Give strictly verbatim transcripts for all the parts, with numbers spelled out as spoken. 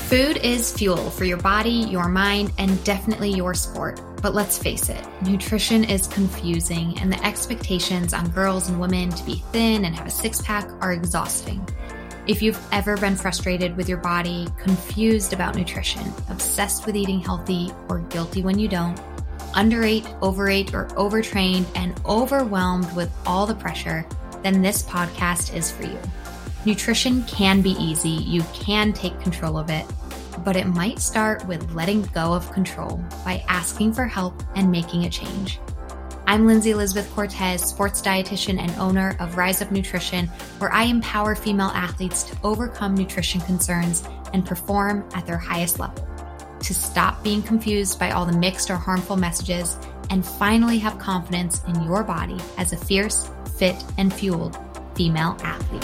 Food is fuel for your body, your mind, and definitely your sport. But let's face it, nutrition is confusing, and the expectations on girls and women to be thin and have a six-pack are exhausting. If you've ever been frustrated with your body, confused about nutrition, obsessed with eating healthy, or guilty when you don't, underate, overate, or overtrained, and overwhelmed with all the pressure, then this podcast is for you. Nutrition can be easy, you can take control of it, but it might start with letting go of control by asking for help and making a change. I'm Lindsay Elizabeth Cortez, sports dietitian and owner of Rise Up Nutrition, where I empower female athletes to overcome nutrition concerns and perform at their highest level, to stop being confused by all the mixed or harmful messages, and finally have confidence in your body as a fierce, fit, and fueled female athlete.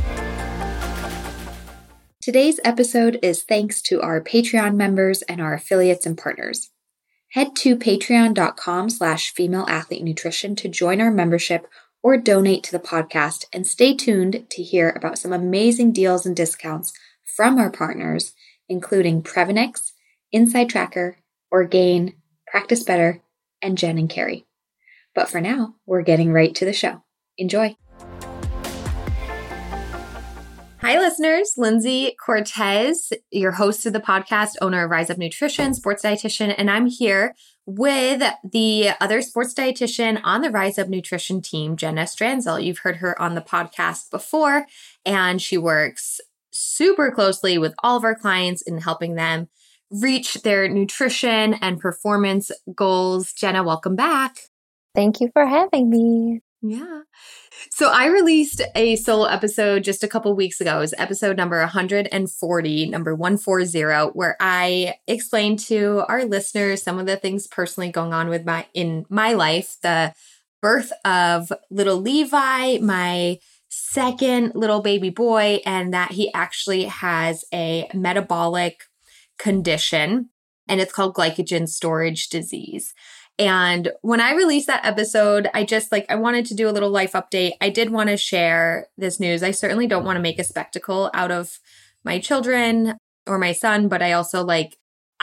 Today's episode is thanks to our Patreon members and our affiliates and partners. Head to patreon.com slash female athlete nutrition to join our membership or donate to the podcast, and stay tuned to hear about some amazing deals and discounts from our partners, including Previnix, Inside Tracker, Orgain, Practice Better, and Jen and Carrie. But for now, we're getting right to the show. Enjoy. Hi, listeners. Lindsay Cortez, your host of the podcast, owner of Rise Up Nutrition, sports dietitian, and I'm here with the other sports dietitian on the Rise Up Nutrition team, Jenna Stranzel. You've heard her on the podcast before, and she works super closely with all of our clients in helping them reach their nutrition and performance goals. Jenna, welcome back. Thank you for having me. Yeah. So I released a solo episode just a couple weeks ago. It was episode number one hundred forty, number one forty, where I explained to our listeners some of the things personally going on with my in my life, the birth of little Levi, my second little baby boy, and that he actually has a metabolic condition, and it's called glycogen storage disease. And when I released that episode, I just like, I wanted to do a little life update. I did want to share this news. I certainly don't want to make a spectacle out of my children or my son, but I also like,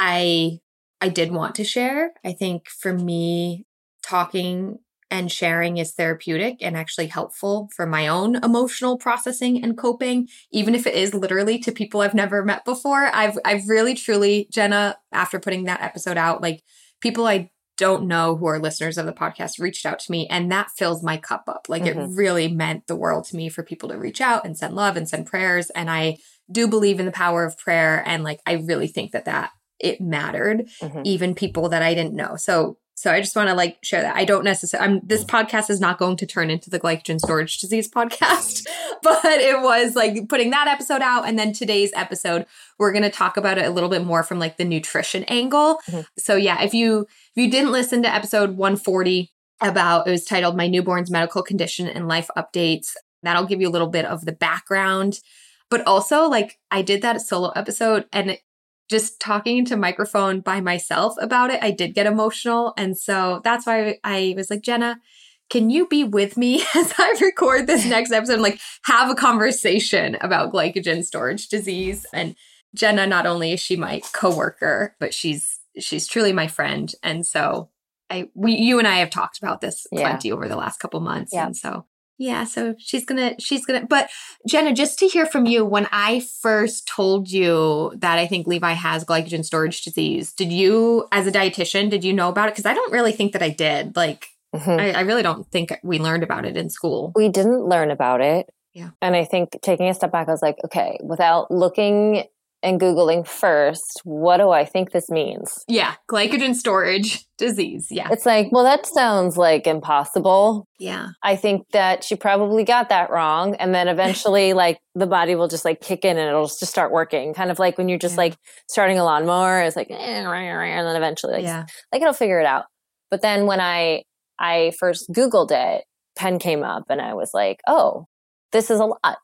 I, I did want to share. I think for me, talking and sharing is therapeutic and actually helpful for my own emotional processing and coping, even if it is literally to people I've never met before. I've, I've really, truly, Jenna, after putting that episode out, like people I don't know who are listeners of the podcast reached out to me, and that fills my cup up. Like mm-hmm. It really meant the world to me for people to reach out and send love and send prayers. And I do believe in the power of prayer. And like, I really think that that it mattered, mm-hmm. even people that I didn't know. So, so I just want to like share that. I don't necessarily, I'm, this podcast is not going to turn into the glycogen storage disease podcast, but it was like putting that episode out. And then today's episode, we're going to talk about it a little bit more from like the nutrition angle. Mm-hmm. So yeah, if you, if you didn't listen to episode one forty about, it was titled My Newborn's Medical Condition and Life Updates. That'll give you a little bit of the background, but also like I did that solo episode, and it, just talking into microphone by myself about it, I did get emotional. And so that's why I was like, Jenna, can you be with me as I record this next episode and like have a conversation about glycogen storage disease? And Jenna, not only is she my coworker, but she's she's truly my friend. And so I we you and I have talked about this plenty yeah. over the last couple months. Yeah. And so Yeah, so she's gonna, she's gonna, but Jenna, just to hear from you, when I first told you that I think Levi has glycogen storage disease, did you, as a dietitian, did you know about it? Because I don't really think that I did. Like, mm-hmm. I, I really don't think we learned about it in school. We didn't learn about it. Yeah. And I think taking a step back, I was like, okay, without looking and Googling first, what do I think this means? Yeah. Glycogen storage disease. Yeah. It's like, well, that sounds like impossible. Yeah. I think that she probably got that wrong. And then eventually like the body will just like kick in and it'll just start working. Kind of like when you're just yeah. like starting a lawnmower, it's like, eh, and then eventually like, yeah. like it'll figure it out. But then when I, I first Googled it, pen came up and I was like, oh, this is a lot.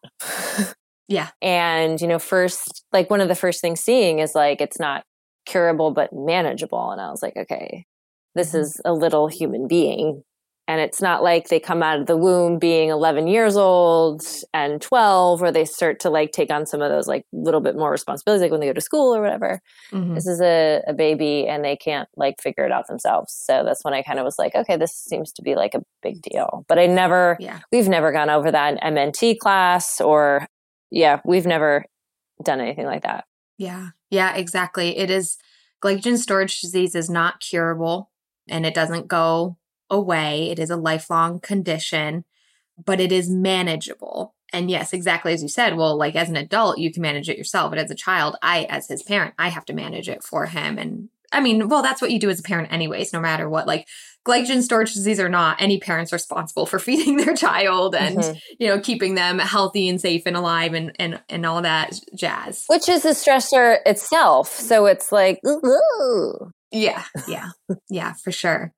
Yeah. And, you know, first, like one of the first things seeing is like, it's not curable, but manageable. And I was like, okay, this mm-hmm. is a little human being And it's not like they come out of the womb being eleven years old and twelve, where they start to like take on some of those like little bit more responsibilities, like when they go to school or whatever. Mm-hmm. This is a, a baby and they can't like figure it out themselves. So that's when I kind of was like, okay, this seems to be like a big deal. But I never, yeah. we've never gone over that in M N T class or, yeah, we've never done anything like that. Yeah. Yeah, exactly. It is, glycogen storage disease is not curable and it doesn't go away. It is a lifelong condition, but it is manageable. And yes, exactly as you said, well, like as an adult, you can manage it yourself. But as a child, I, as his parent, I have to manage it for him. And I mean, well, that's what you do as a parent anyways, no matter what, like glycogen storage disease or not, any parent's responsible for feeding their child and, mm-hmm. you know, keeping them healthy and safe and alive and, and, and all that jazz. Which is a stressor itself. So it's like, ooh. Yeah, yeah, yeah, for sure.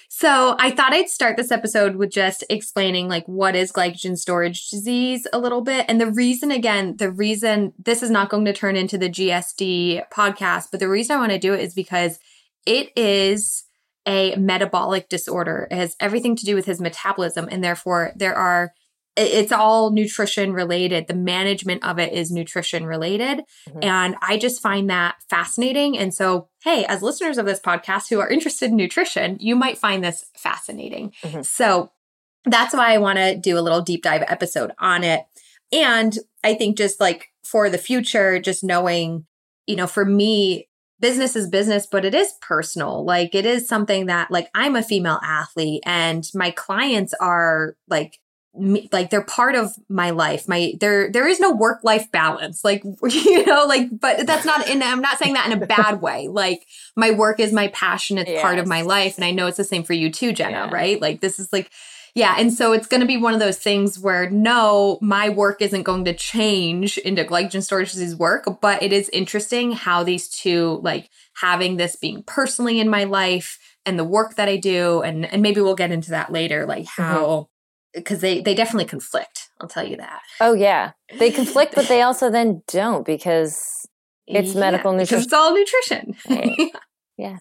So I thought I'd start this episode with just explaining like what is glycogen storage disease a little bit. And the reason, again, the reason this is not going to turn into the G S D podcast, but the reason I want to do it is because it is a metabolic disorder. It has everything to do with his metabolism. And therefore there are, it's all nutrition related. The management of it is nutrition related. Mm-hmm. And I just find that fascinating. And so, hey, as listeners of this podcast who are interested in nutrition, you might find this fascinating. Mm-hmm. So that's why I want to do a little deep dive episode on it. And I think just like for the future, just knowing, you know, for me, business is business, but it is personal. Like it is something that like I'm a female athlete and my clients are like, Me, like they're part of my life. My there there is no work-life balance. Like, you know, like, but that's not in, I'm not saying that in a bad way. Like my work is my passion. It's yes. part of my life. And I know it's the same for you too, Jenna, yeah. right? Like this is like, yeah. And so it's going to be one of those things where no, my work isn't going to change into glycogen storage disease work, but it is interesting how these two, like having this being personally in my life and the work that I do. And, and maybe we'll get into that later, like how, mm-hmm. because they, they definitely conflict. I'll tell you that. Oh, yeah. They conflict, but they also then don't because it's yeah, medical nutrition. Because it's all nutrition. Right. Yeah.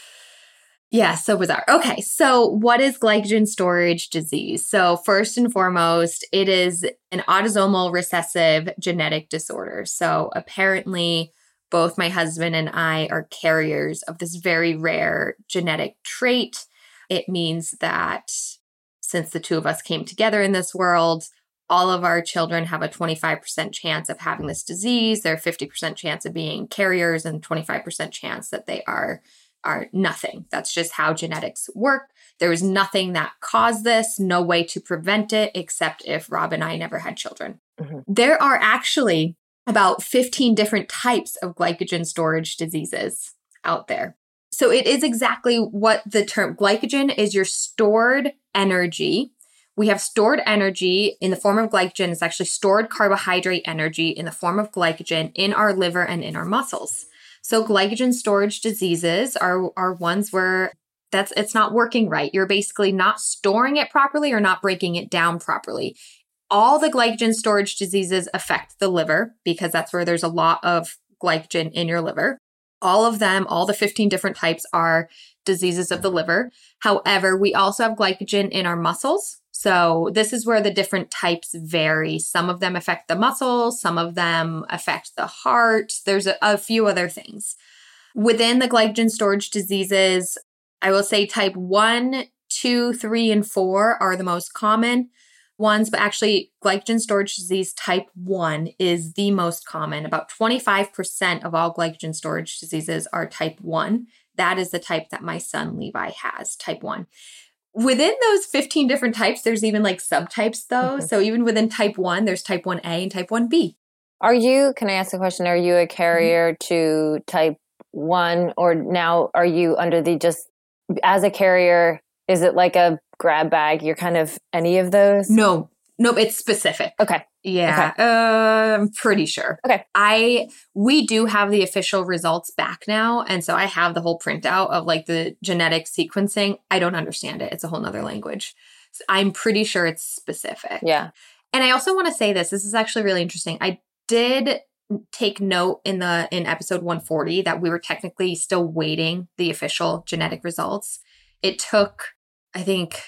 Yeah, so bizarre. Okay, so what is glycogen storage disease? So first and foremost, it is an autosomal recessive genetic disorder. So apparently, both my husband and I are carriers of this very rare genetic trait. It means that since the two of us came together in this world, all of our children have a twenty-five percent chance of having this disease. They're fifty percent chance of being carriers and twenty-five percent chance that they are, are nothing. That's just how genetics work. There is nothing that caused this, no way to prevent it, except if Rob and I never had children. Mm-hmm. There are actually about fifteen different types of glycogen storage diseases out there. So it is exactly what the term glycogen is, your stored energy. We have stored energy in the form of glycogen. It's actually stored carbohydrate energy in the form of glycogen in our liver and in our muscles. So glycogen storage diseases are, are ones where that's it's not working right. You're basically not storing it properly or not breaking it down properly. All the glycogen storage diseases affect the liver because that's where there's a lot of glycogen in your liver. All of them, all the fifteen different types are diseases of the liver. However, we also have glycogen in our muscles. So this is where the different types vary. Some of them affect the muscles, some of them affect the heart. There's a, a few other things. Within the glycogen storage diseases, I will say type one, two, three, and four are the most common ones, but actually glycogen storage disease type one is the most common. About twenty-five percent of all glycogen storage diseases are type one. That is the type that my son Levi has, type one. Within those fifteen different types, there's even like subtypes though. Mm-hmm. So even within type one, there's type one A and type one B. Are you, can I ask a question? Are you a carrier mm-hmm. to type one, or now are you under the just, as a carrier, is it like a grab bag? You're kind of any of those? No, no, it's specific. Okay. Yeah, okay. Uh, I'm pretty sure. Okay. I, we do have the official results back now. And so I have the whole printout of like the genetic sequencing. I don't understand it. It's a whole nother language. So I'm pretty sure it's specific. Yeah. And I also want to say this, this is actually really interesting. I did take note in the, in episode one forty that we were technically still waiting the official genetic results. It took, I think,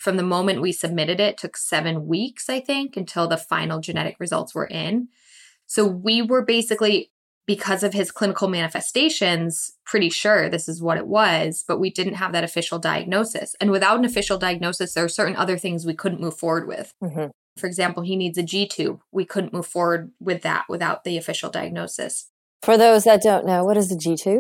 from the moment we submitted it, took seven weeks, I think, until the final genetic results were in. So we were basically, because of his clinical manifestations, pretty sure this is what it was, but we didn't have that official diagnosis. And without an official diagnosis, there are certain other things we couldn't move forward with. Mm-hmm. For example, he needs a G-tube. We couldn't move forward with that without the official diagnosis. For those that don't know, what is a G-tube?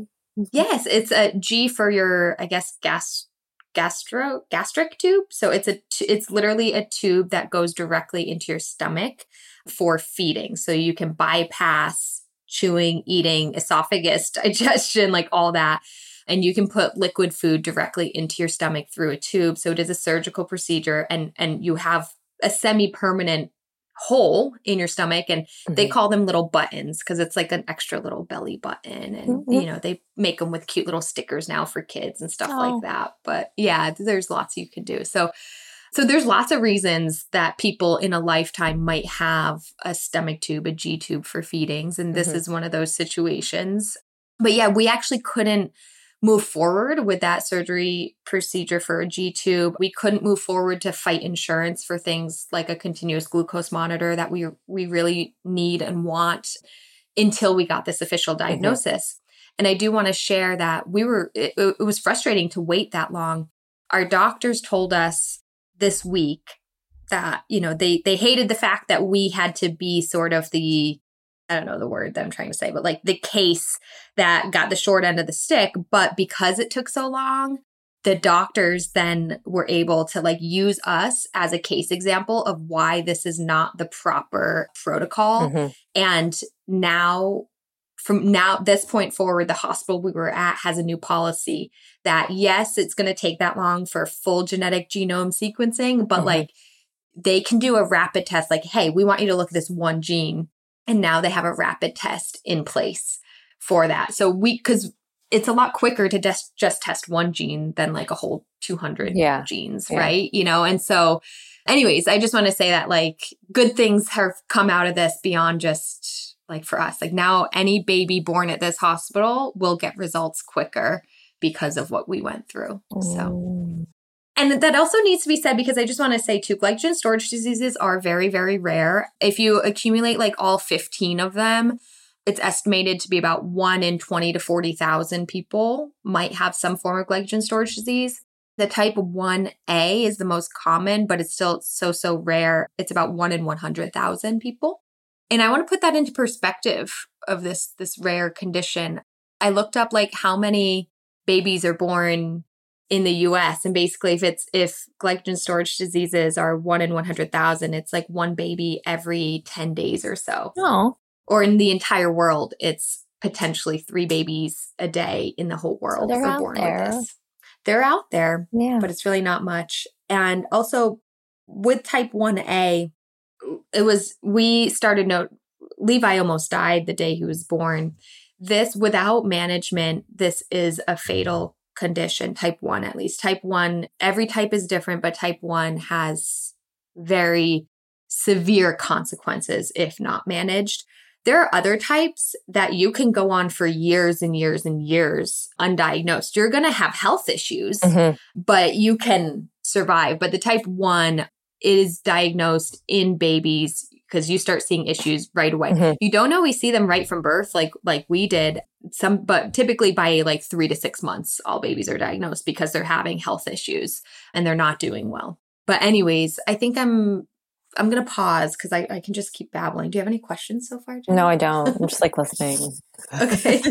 Yes, it's a G for your, I guess, gas, gastro, gastric tube. So it's a, it's literally a tube that goes directly into your stomach for feeding. So you can bypass chewing, eating, esophagus, digestion, like all that. And you can put liquid food directly into your stomach through a tube. So it is a surgical procedure, and, and you have a semi-permanent hole in your stomach, and mm-hmm. they call them little buttons because it's like an extra little belly button. And, mm-hmm. you know, they make them with cute little stickers now for kids and stuff oh. like that. But yeah, there's lots you can do. So, so there's lots of reasons that people in a lifetime might have a stomach tube, a G tube for feedings. And this mm-hmm. is one of those situations. But yeah, we actually couldn't move forward with that surgery procedure for a G tube. We couldn't move forward to fight insurance for things like a continuous glucose monitor that we we really need and want until we got this official diagnosis. Mm-hmm. And I do want to share that we were, it, it was frustrating to wait that long. Our doctors told us this week that, you know, they they hated the fact that we had to be sort of the, I don't know the word that I'm trying to say, but like the case that got the short end of the stick. But because it took so long, the doctors then were able to like use us as a case example of why this is not the proper protocol. Mm-hmm. And now, from now, this point forward, the hospital we were at has a new policy that, yes, it's going to take that long for full genetic genome sequencing, but mm-hmm. like they can do a rapid test like, hey, we want you to look at this one gene. And now they have a rapid test in place for that. So we, because it's a lot quicker to just, just test one gene than like a whole two hundred yeah. genes, yeah. right? You know, and so anyways, I just want to say that like good things have come out of this beyond just like for us. Like now any baby born at this hospital will get results quicker because of what we went through. Mm. So. And that also needs to be said because I just want to say too, glycogen storage diseases are very, very rare. If you accumulate like all fifteen of them, it's estimated to be about one in twenty to forty thousand people might have some form of glycogen storage disease. The type one A is the most common, but it's still so, so rare. It's about one in one hundred thousand people. And I want to put that into perspective of this, this rare condition. I looked up like how many babies are born in the U S. And basically if it's, if glycogen storage diseases are one in one hundred thousand, it's like one baby every ten days or so. Oh. Or in the entire world, it's potentially three babies a day in the whole world so they're are out born there. with this. They're out there, yeah. but it's really not much. And also with type one A, it was, we started note, Levi almost died the day he was born. This, without management, this is a fatal condition, type one at least. Type one, every type is different, but type one has very severe consequences if not managed. There are other types that you can go on for years and years and years undiagnosed. You're going to have health issues, mm-hmm. but you can survive. But the type one is diagnosed in babies because you start seeing issues right away. Mm-hmm. You don't always see them right from birth like like we did. Some, but typically by like three to six months, all babies are diagnosed because they're having health issues and they're not doing well. But anyways, I think I'm I'm going to pause because I, I can just keep babbling. Do you have any questions so far, Jen? No, I don't. I'm just like listening. Okay.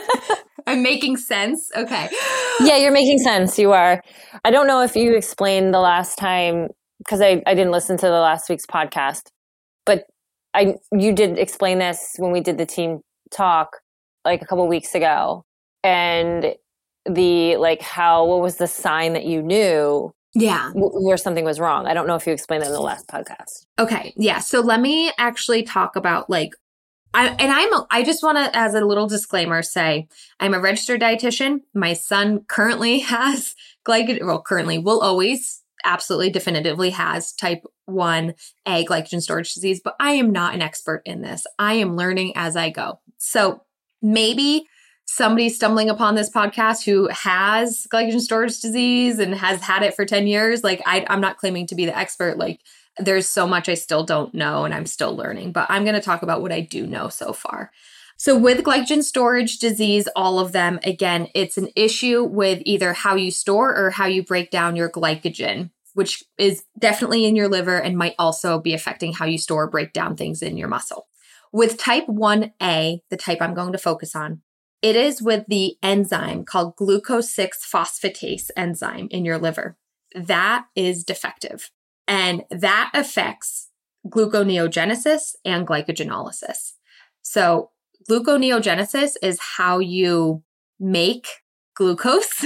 I'm making sense. Okay. Yeah, you're making sense. You are. I don't know if you explained the last time because I, I didn't listen to the last week's podcast, but I you did explain this when we did the team talk like a couple weeks ago, and the like how what was the sign that you knew yeah w- where something was wrong? I don't know if you explained that in the last podcast. Okay, yeah. So let me actually talk about like I and I'm a, I just want to, as a little disclaimer, say I'm a registered dietitian. My son currently has glycogen. Well, currently will always absolutely definitively has type one A glycogen storage disease, but I am not an expert in this. I am learning as I go. So maybe somebody stumbling upon this podcast who has glycogen storage disease and has had it for ten years, like I, I'm not claiming to be the expert. Like there's so much I still don't know and I'm still learning, but I'm going to talk about what I do know so far. So with glycogen storage disease, all of them, again, it's an issue with either how you store or how you break down your glycogen, which is definitely in your liver and might also be affecting how you store or break down things in your muscle. With type one A, the type I'm going to focus on, it is with the enzyme called glucose six phosphatase enzyme in your liver. That is defective. And that affects gluconeogenesis and glycogenolysis. So gluconeogenesis is how you make glucose.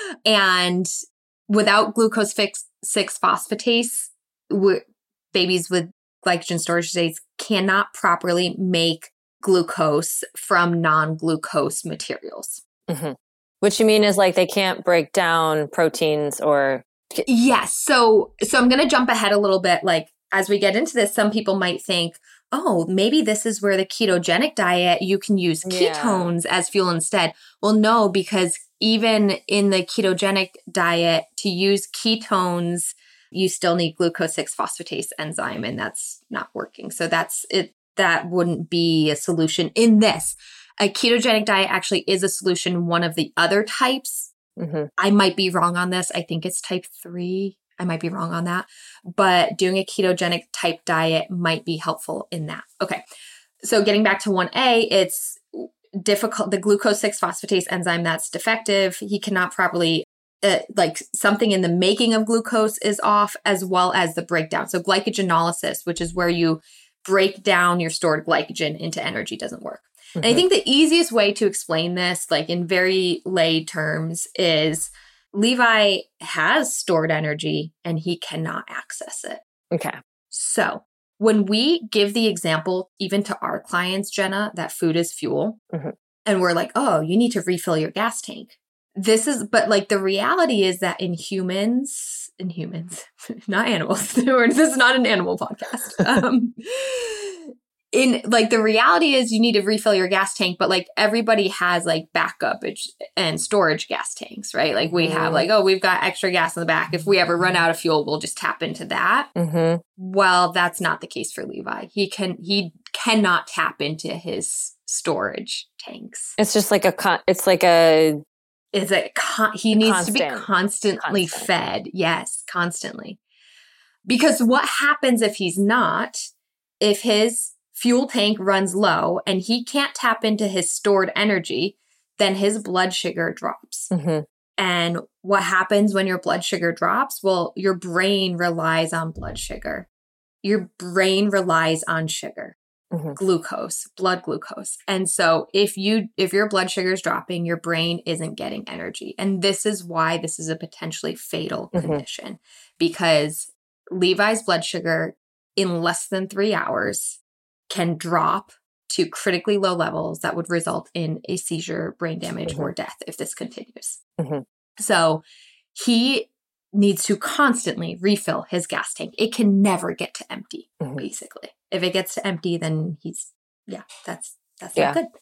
And without glucose six phosphatase, babies with glycogen storage disease cannot properly make glucose from non-glucose materials. Mm-hmm. Which you mean is like they can't break down proteins or... Yes. So, so I'm going to jump ahead a little bit. Like as we get into this, some people might think, oh, maybe this is where the ketogenic diet, you can use ketones yeah. as fuel instead. Well, no, because even in the ketogenic diet, to use ketones, you still need glucose six phosphatase enzyme, and that's not working. So that's it. That wouldn't be a solution in this. A ketogenic diet actually is a solution. One of the other types, mm-hmm. I might be wrong on this. I think it's type three. I might be wrong on that. But doing a ketogenic type diet might be helpful in that. Okay. So getting back to one A, it's difficult. The glucose six phosphatase enzyme that's defective, he cannot properly Uh, like something in the making of glucose is off, as well as the breakdown. So glycogenolysis, which is where you break down your stored glycogen into energy, doesn't work. Mm-hmm. And I think the easiest way to explain this, like in very lay terms, is Levi has stored energy and he cannot access it. Okay. So when we give the example, even to our clients, Jenna, that food is fuel, mm-hmm. and we're like, oh, you need to refill your gas tank. This is, but like the reality is that in humans, in humans, not animals, this is not an animal podcast. Um, in like the reality is you need to refill your gas tank, but like everybody has like backup and storage gas tanks, right? Like we mm. have like, oh, we've got extra gas in the back. If we ever run out of fuel, we'll just tap into that. Mm-hmm. Well, that's not the case for Levi. He can, he cannot tap into his storage tanks. It's just like a, con- it's like a, Is it con- he needs Constant. to be constantly Constant. fed. Yes, constantly. Because what happens if he's not, if his fuel tank runs low and he can't tap into his stored energy, then his blood sugar drops. Mm-hmm. And what happens when your blood sugar drops? Well, your brain relies on blood sugar. Your brain relies on sugar. Mm-hmm. Glucose, blood glucose. And so if you, if your blood sugar is dropping, your brain isn't getting energy. And this is why this is a potentially fatal mm-hmm. condition, because Levi's blood sugar in less than three hours can drop to critically low levels that would result in a seizure, brain damage, mm-hmm. or death if this continues. Mm-hmm. So he needs to constantly refill his gas tank. It can never get to empty, mm-hmm. basically. If it gets to empty, then he's, yeah, that's, that's yeah. not good.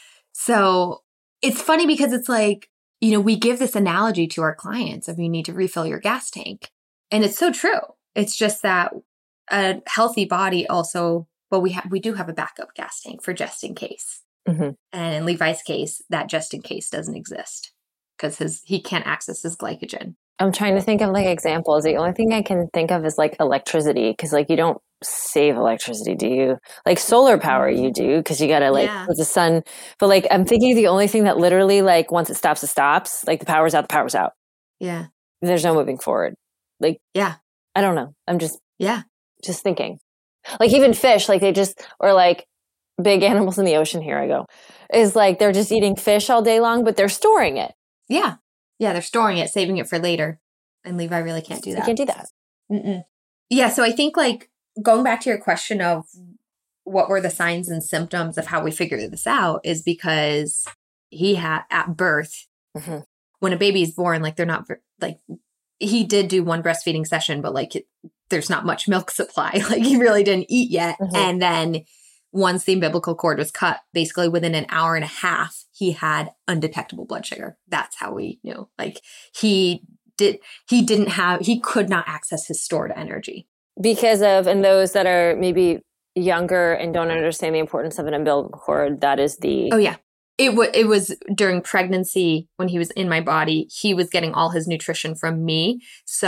So it's funny because it's like, you know, we give this analogy to our clients of you need to refill your gas tank. And it's so true. It's just that a healthy body also, well, we have, we do have a backup gas tank for just in case. Mm-hmm. And in Levi's case, that just in case doesn't exist because his, he can't access his glycogen. I'm trying to think of like examples. The only thing I can think of is like electricity, because like you don't save electricity, do you? Like solar power, you do, because you gotta like yeah. with the sun. But like I'm thinking the only thing that literally like once it stops, it stops. Like the power's out, the power's out. Yeah. There's no moving forward. Like yeah, I don't know. I'm just yeah, just thinking. Like even fish, like they just or like big animals in the ocean. Here I go. Is like they're just eating fish all day long, but they're storing it. Yeah. Yeah, they're storing it, saving it for later. And Levi really can't do that. You can't do that. Mm-mm. Yeah, so I think like going back to your question of what were the signs and symptoms of how we figured this out is because he had at birth, mm-hmm. when a baby is born, like they're not like he did do one breastfeeding session, but like it, there's not much milk supply. Like he really didn't eat yet. Mm-hmm. And then once the umbilical cord was cut, basically within an hour and a half, he had undetectable blood sugar. That's how we knew. Like he did, he didn't have, he could not access his stored energy. Because of, and those that are maybe younger and don't understand the importance of an umbilical cord, that is the... Oh, yeah. It, w- it was during pregnancy when he was in my body, he was getting all his nutrition from me.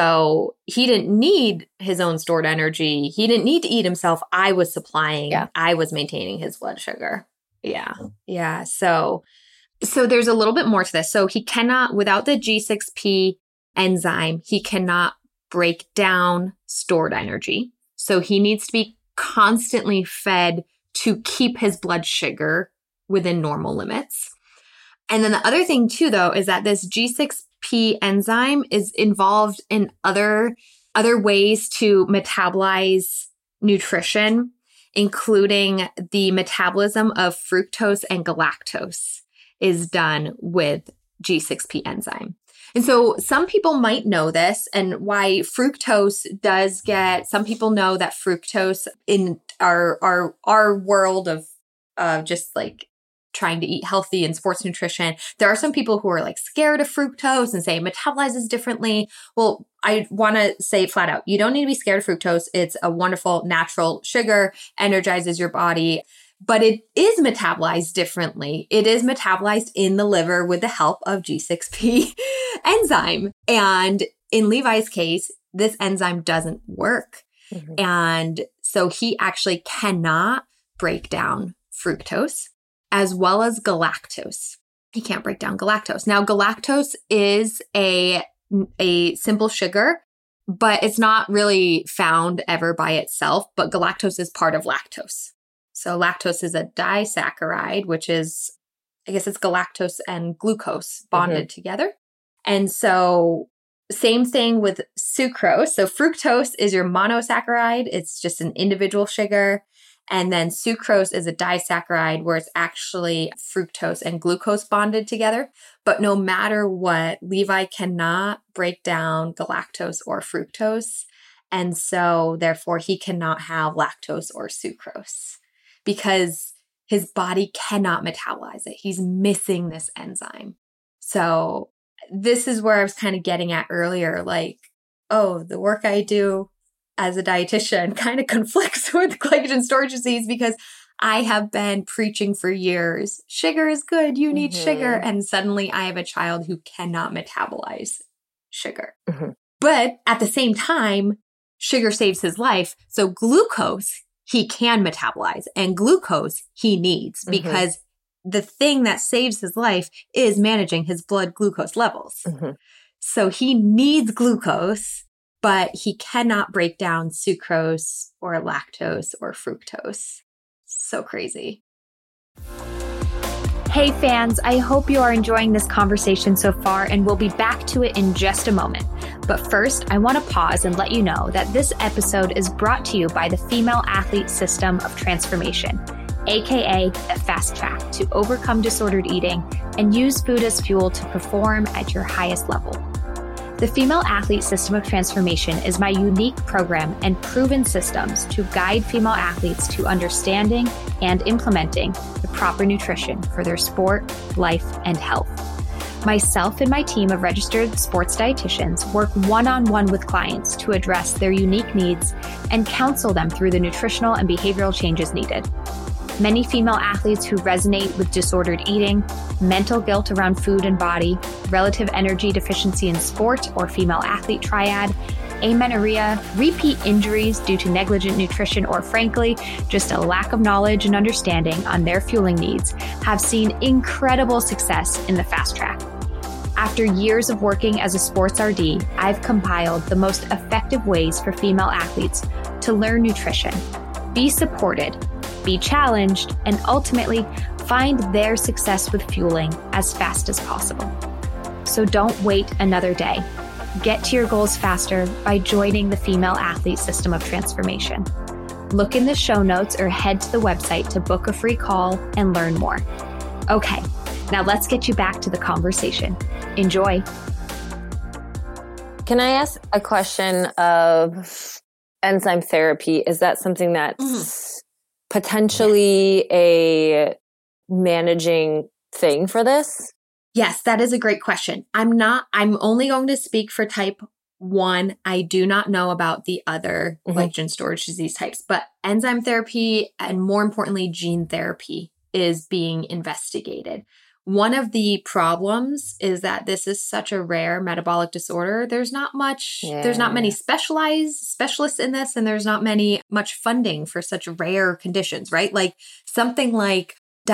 So he didn't need his own stored energy. He didn't need to eat himself. I was supplying, yeah. I was maintaining his blood sugar. Yeah. Yeah. So, so there's a little bit more to this. So he cannot, without the G six P enzyme, he cannot break down stored energy. So he needs to be constantly fed to keep his blood sugar within normal limits. And then the other thing too, though, is that this G six P enzyme is involved in other, other ways to metabolize nutrition, including the metabolism of fructose and galactose is done with G six P enzyme. And so some people might know this and why fructose does get, some people know that fructose in our, our, our world of, uh, just like trying to eat healthy and sports nutrition, there are some people who are like scared of fructose and say it metabolizes differently. Well, I want to say flat out, you don't need to be scared of fructose. It's a wonderful natural sugar, energizes your body. But it is metabolized differently. It is metabolized in the liver with the help of G six P enzyme. And in Levi's case, this enzyme doesn't work. Mm-hmm. And so he actually cannot break down fructose as well as galactose. He can't break down galactose. Now, galactose is a, a simple sugar, but it's not really found ever by itself. But galactose is part of lactose. So lactose is a disaccharide, which is, I guess it's galactose and glucose bonded mm-hmm. together. And so same thing with sucrose. So fructose is your monosaccharide. It's just an individual sugar. And then sucrose is a disaccharide where it's actually fructose and glucose bonded together. But no matter what, Levi cannot break down galactose or fructose. And so therefore he cannot have lactose or sucrose, because his body cannot metabolize it. He's missing this enzyme. So this is where I was kind of getting at earlier, like, oh, the work I do as a dietitian kind of conflicts with glycogen storage disease, because I have been preaching for years, sugar is good, you need mm-hmm. sugar. And suddenly I have a child who cannot metabolize sugar. Mm-hmm. But at the same time, sugar saves his life. So glucose, he can metabolize, and glucose he needs mm-hmm. because the thing that saves his life is managing his blood glucose levels. Mm-hmm. So he needs glucose, but he cannot break down sucrose or lactose or fructose. So crazy. Hey fans, I hope you are enjoying this conversation so far, and we'll be back to it in just a moment. But first, I want to pause and let you know that this episode is brought to you by the Female Athlete System of Transformation, aka the Fast Track to overcome disordered eating and use food as fuel to perform at your highest level. The Female Athlete System of Transformation is my unique program and proven systems to guide female athletes to understanding and implementing the proper nutrition for their sport, life, and health. Myself and my team of registered sports dietitians work one-on-one with clients to address their unique needs and counsel them through the nutritional and behavioral changes needed. Many female athletes who resonate with disordered eating, mental guilt around food and body, relative energy deficiency in sport or female athlete triad, amenorrhea, repeat injuries due to negligent nutrition, or frankly, just a lack of knowledge and understanding on their fueling needs, have seen incredible success in the Fast Track. After years of working as a sports R D, I've compiled the most effective ways for female athletes to learn nutrition, be supported, be challenged, and ultimately find their success with fueling as fast as possible. So don't wait another day. Get to your goals faster by joining the Female Athlete System of Transformation. Look in the show notes or head to the website to book a free call and learn more. Okay, now let's get you back to the conversation. Enjoy. Can I ask a question of enzyme therapy? Is that something that's mm-hmm. potentially a managing thing for this? Yes, that is a great question. I'm not, I'm only going to speak for type one. I do not know about the other mm-hmm. glycogen storage disease types, but enzyme therapy and more importantly, gene therapy is being investigated. One of the problems is that this is such a rare metabolic disorder. There's not much, yeah. there's not many specialized specialists in this, and there's not many much funding for such rare conditions, right? Like something like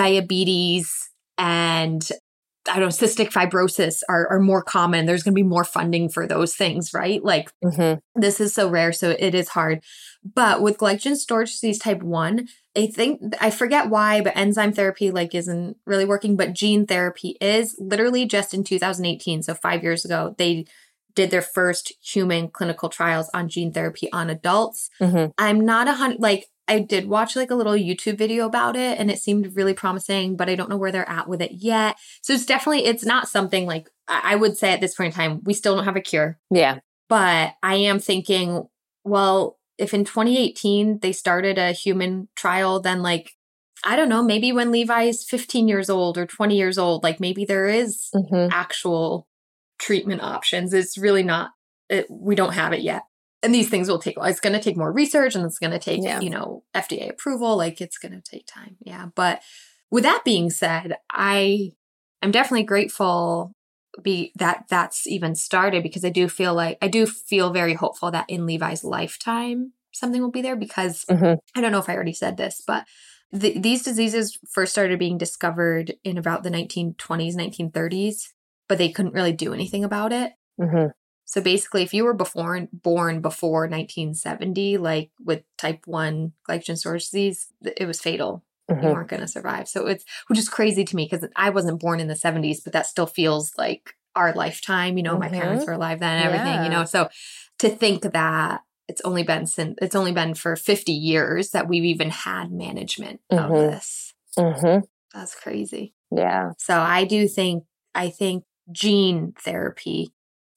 diabetes and I don't know, cystic fibrosis are, are more common. There's going to be more funding for those things, right? Like mm-hmm. this is so rare, so it is hard. But with glycogen storage disease type one, I think, I forget why, but enzyme therapy like isn't really working, but gene therapy is. Literally just in two thousand eighteen, so five years ago, they did their first human clinical trials on gene therapy on adults. Mm-hmm. I'm not a hundred, like, I did watch like a little YouTube video about it and it seemed really promising, but I don't know where they're at with it yet. So it's definitely, it's not something like, I would say at this point in time, we still don't have a cure. Yeah. But I am thinking, well, if in twenty eighteen they started a human trial, then like, I don't know, maybe when Levi is fifteen years old or twenty years old, like maybe there is mm-hmm. actual treatment options. It's really not, it, we don't have it yet. And these things will take, it's going to take more research and it's going to take, yeah. you know, F D A approval. Like it's going to take time. Yeah. But with that being said, I am definitely grateful be that that's even started because I do feel like, I do feel very hopeful that in Levi's lifetime, something will be there because mm-hmm. I don't know if I already said this, but the, these diseases first started being discovered in about the nineteen twenties, nineteen thirties, but they couldn't really do anything about it. Mm-hmm. So basically, if you were before, born before nineteen seventy, like with type one glycogen storage disease, it was fatal. Mm-hmm. You weren't going to survive. So it's, which is crazy to me because I wasn't born in the seventies, but that still feels like our lifetime. You know, mm-hmm. my parents were alive then and everything, yeah. you know. So to think that it's only been since, it's only been for fifty years that we've even had management mm-hmm. of this. Mm-hmm. That's crazy. Yeah. So I do think, I think gene therapy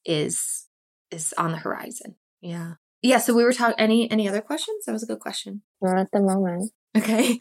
is is on the horizon. Yeah. Yeah. So we were talking, any any other questions? That was a good question. Not at the moment. Okay.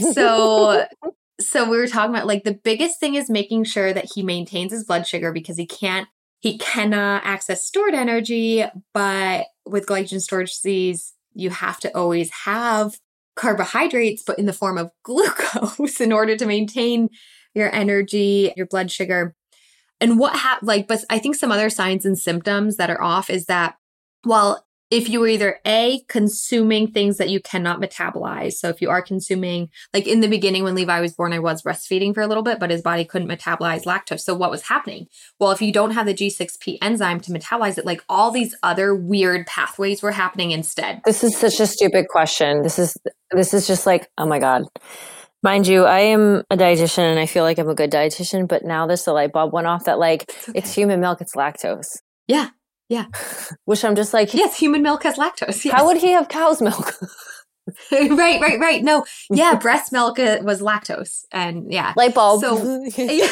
So so we were talking about like the biggest thing is making sure that he maintains his blood sugar because he can't, he cannot access stored energy. But with glycogen storage disease, you have to always have carbohydrates, but in the form of glucose in order to maintain your energy, your blood sugar. And what happened, like, but I think some other signs and symptoms that are off is that, well, if you were either A, consuming things that you cannot metabolize. So if you are consuming, like in the beginning when Levi was born, I was breastfeeding for a little bit, but his body couldn't metabolize lactose. So what was happening? Well, if you don't have the G six P enzyme to metabolize it, like all these other weird pathways were happening instead. This is such a stupid question. This is, this is just like, oh my God. Mind you, I am a dietitian and I feel like I'm a good dietitian, but now this the light bulb went off that like, it's, okay. It's human milk, it's lactose. Yeah. Yeah. Which I'm just like, yes, human milk has lactose. Yes. How would he have cow's milk? right, right, right. No. Yeah. Breast milk was lactose and yeah. Light bulb. So, yeah.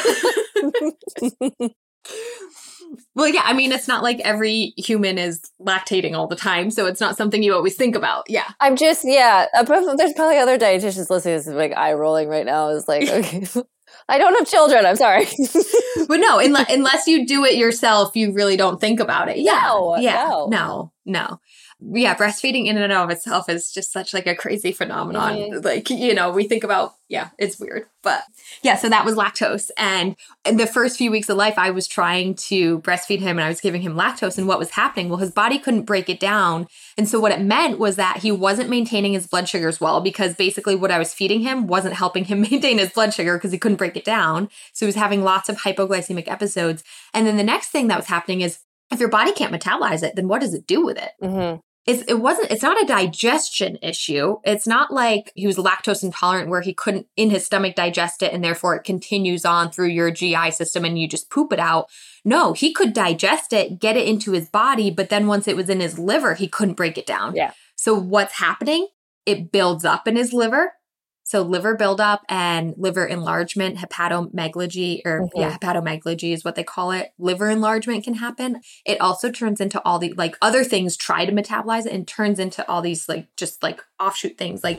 Well, yeah, I mean, it's not like every human is lactating all the time, so it's not something you always think about. Yeah. I'm just, yeah, there's probably other dietitians listening to this, like eye rolling right now is like, okay, I don't have children, I'm sorry. But no, unless, unless you do it yourself, you really don't think about it. Yeah. No, yeah. No. no, no. Yeah, breastfeeding in and of itself is just such like a crazy phenomenon. Mm-hmm. Like, you know, we think about, yeah, it's weird. But yeah, so that was lactose. And in the first few weeks of life, I was trying to breastfeed him and I was giving him lactose. And what was happening? Well, his body couldn't break it down. And so what it meant was that he wasn't maintaining his blood sugars well, because basically what I was feeding him wasn't helping him maintain his blood sugar because he couldn't break it down. So he was having lots of hypoglycemic episodes. And then the next thing that was happening is if your body can't metabolize it, then what does it do with it? Mm-hmm. It's, it wasn't, it's not a digestion issue. It's not like he was lactose intolerant where he couldn't in his stomach digest it and therefore it continues on through your G I system and you just poop it out. No, he could digest it, get it into his body, but then once it was in his liver, he couldn't break it down. Yeah. So what's happening? It builds up in his liver. So liver buildup and liver enlargement, hepatomegaly, or mm-hmm. yeah, hepatomegaly is what they call it. Liver enlargement can happen. It also turns into all the, like other things try to metabolize it and turns into all these like, just like offshoot things like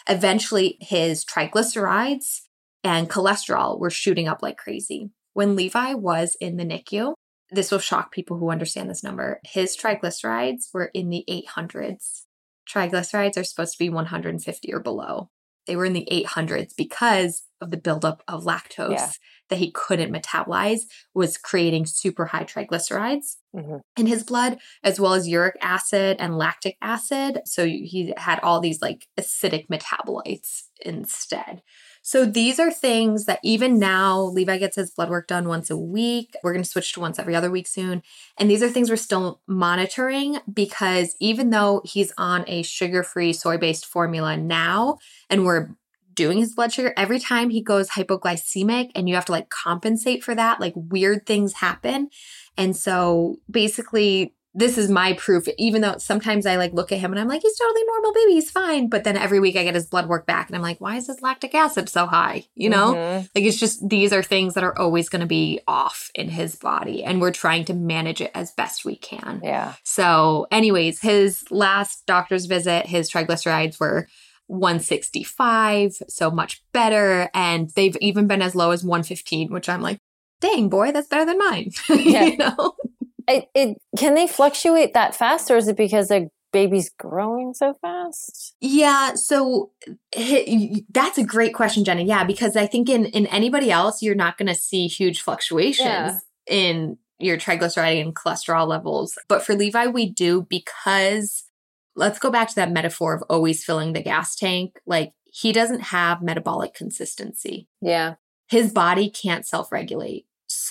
eventually his triglycerides and cholesterol were shooting up like crazy. When Levi was in the N I C U, this will shock people who understand this number. His triglycerides were in the eight hundreds. Triglycerides are supposed to be one hundred fifty or below. They were in the eight hundreds because of the buildup of lactose yeah. that he couldn't metabolize, was creating super high triglycerides mm-hmm. in his blood, as well as uric acid and lactic acid. So he had all these like acidic metabolites instead. So these are things that even now, Levi gets his blood work done once a week. We're going to switch to once every other week soon. And these are things we're still monitoring because even though he's on a sugar-free soy-based formula now, and we're doing his blood sugar, every time he goes hypoglycemic and you have to like compensate for that, like weird things happen. And so basically, this is my proof, even though sometimes I like look at him and I'm like, he's totally normal baby, he's fine. But then every week I get his blood work back and I'm like, why is his lactic acid so high? You know, mm-hmm. like it's just, these are things that are always going to be off in his body and we're trying to manage it as best we can. Yeah. So anyways, his last doctor's visit, his triglycerides were one sixty-five, so much better. And they've even been as low as one fifteen, which I'm like, dang boy, that's better than mine. Yeah. You know? It, it can they fluctuate that fast, or is it because their baby's growing so fast? Yeah, so that's a great question, Jenna. Yeah, because I think in in anybody else, you're not going to see huge fluctuations yeah. in your triglyceride and cholesterol levels. But for Levi, we do because let's go back to that metaphor of always filling the gas tank. Like he doesn't have metabolic consistency. Yeah, his body can't self-regulate.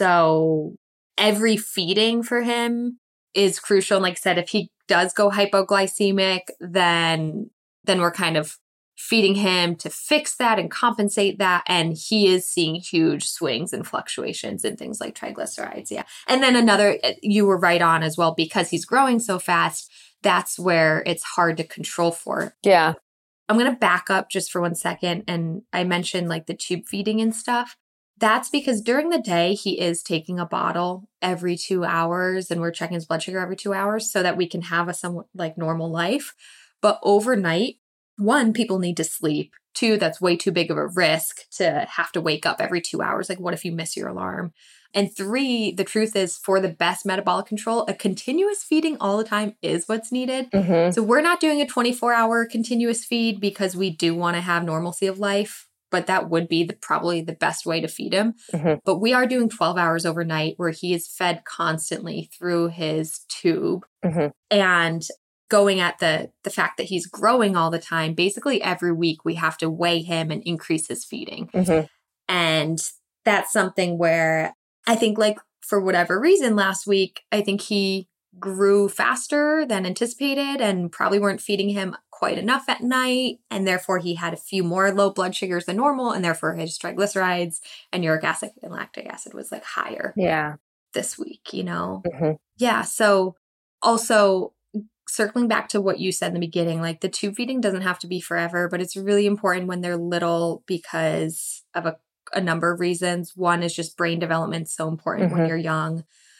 So every feeding for him is crucial. And like I said, if he does go hypoglycemic, then, then we're kind of feeding him to fix that and compensate that. And he is seeing huge swings and fluctuations in things like triglycerides. Yeah. And then another, you were right on as well, because he's growing so fast, that's where it's hard to control for. Yeah. I'm going to back up just for one second. And I mentioned like the tube feeding and stuff. That's because during the day, he is taking a bottle every two hours and we're checking his blood sugar every two hours so that we can have a somewhat like normal life. But overnight, one, people need to sleep. Two, that's way too big of a risk to have to wake up every two hours. Like, what if you miss your alarm? And three, the truth is for the best metabolic control, a continuous feeding all the time is what's needed. Mm-hmm. So we're not doing a twenty-four hour continuous feed because we do want to have normalcy of life. But that would be the, probably the best way to feed him. Mm-hmm. But we are doing twelve hours overnight where he is fed constantly through his tube mm-hmm. and going at the, the fact that he's growing all the time. Basically, every week we have to weigh him and increase his feeding. Mm-hmm. And that's something where I think like for whatever reason last week, I think he grew faster than anticipated and probably weren't feeding him quite enough at night. And therefore he had a few more low blood sugars than normal. And therefore his triglycerides and uric acid and lactic acid was like higher yeah. this week, you know? Mm-hmm. Yeah. So also circling back to what you said in the beginning, like the tube feeding doesn't have to be forever, but it's really important when they're little because of a, a number of reasons. One is just brain development so important mm-hmm. when you're young.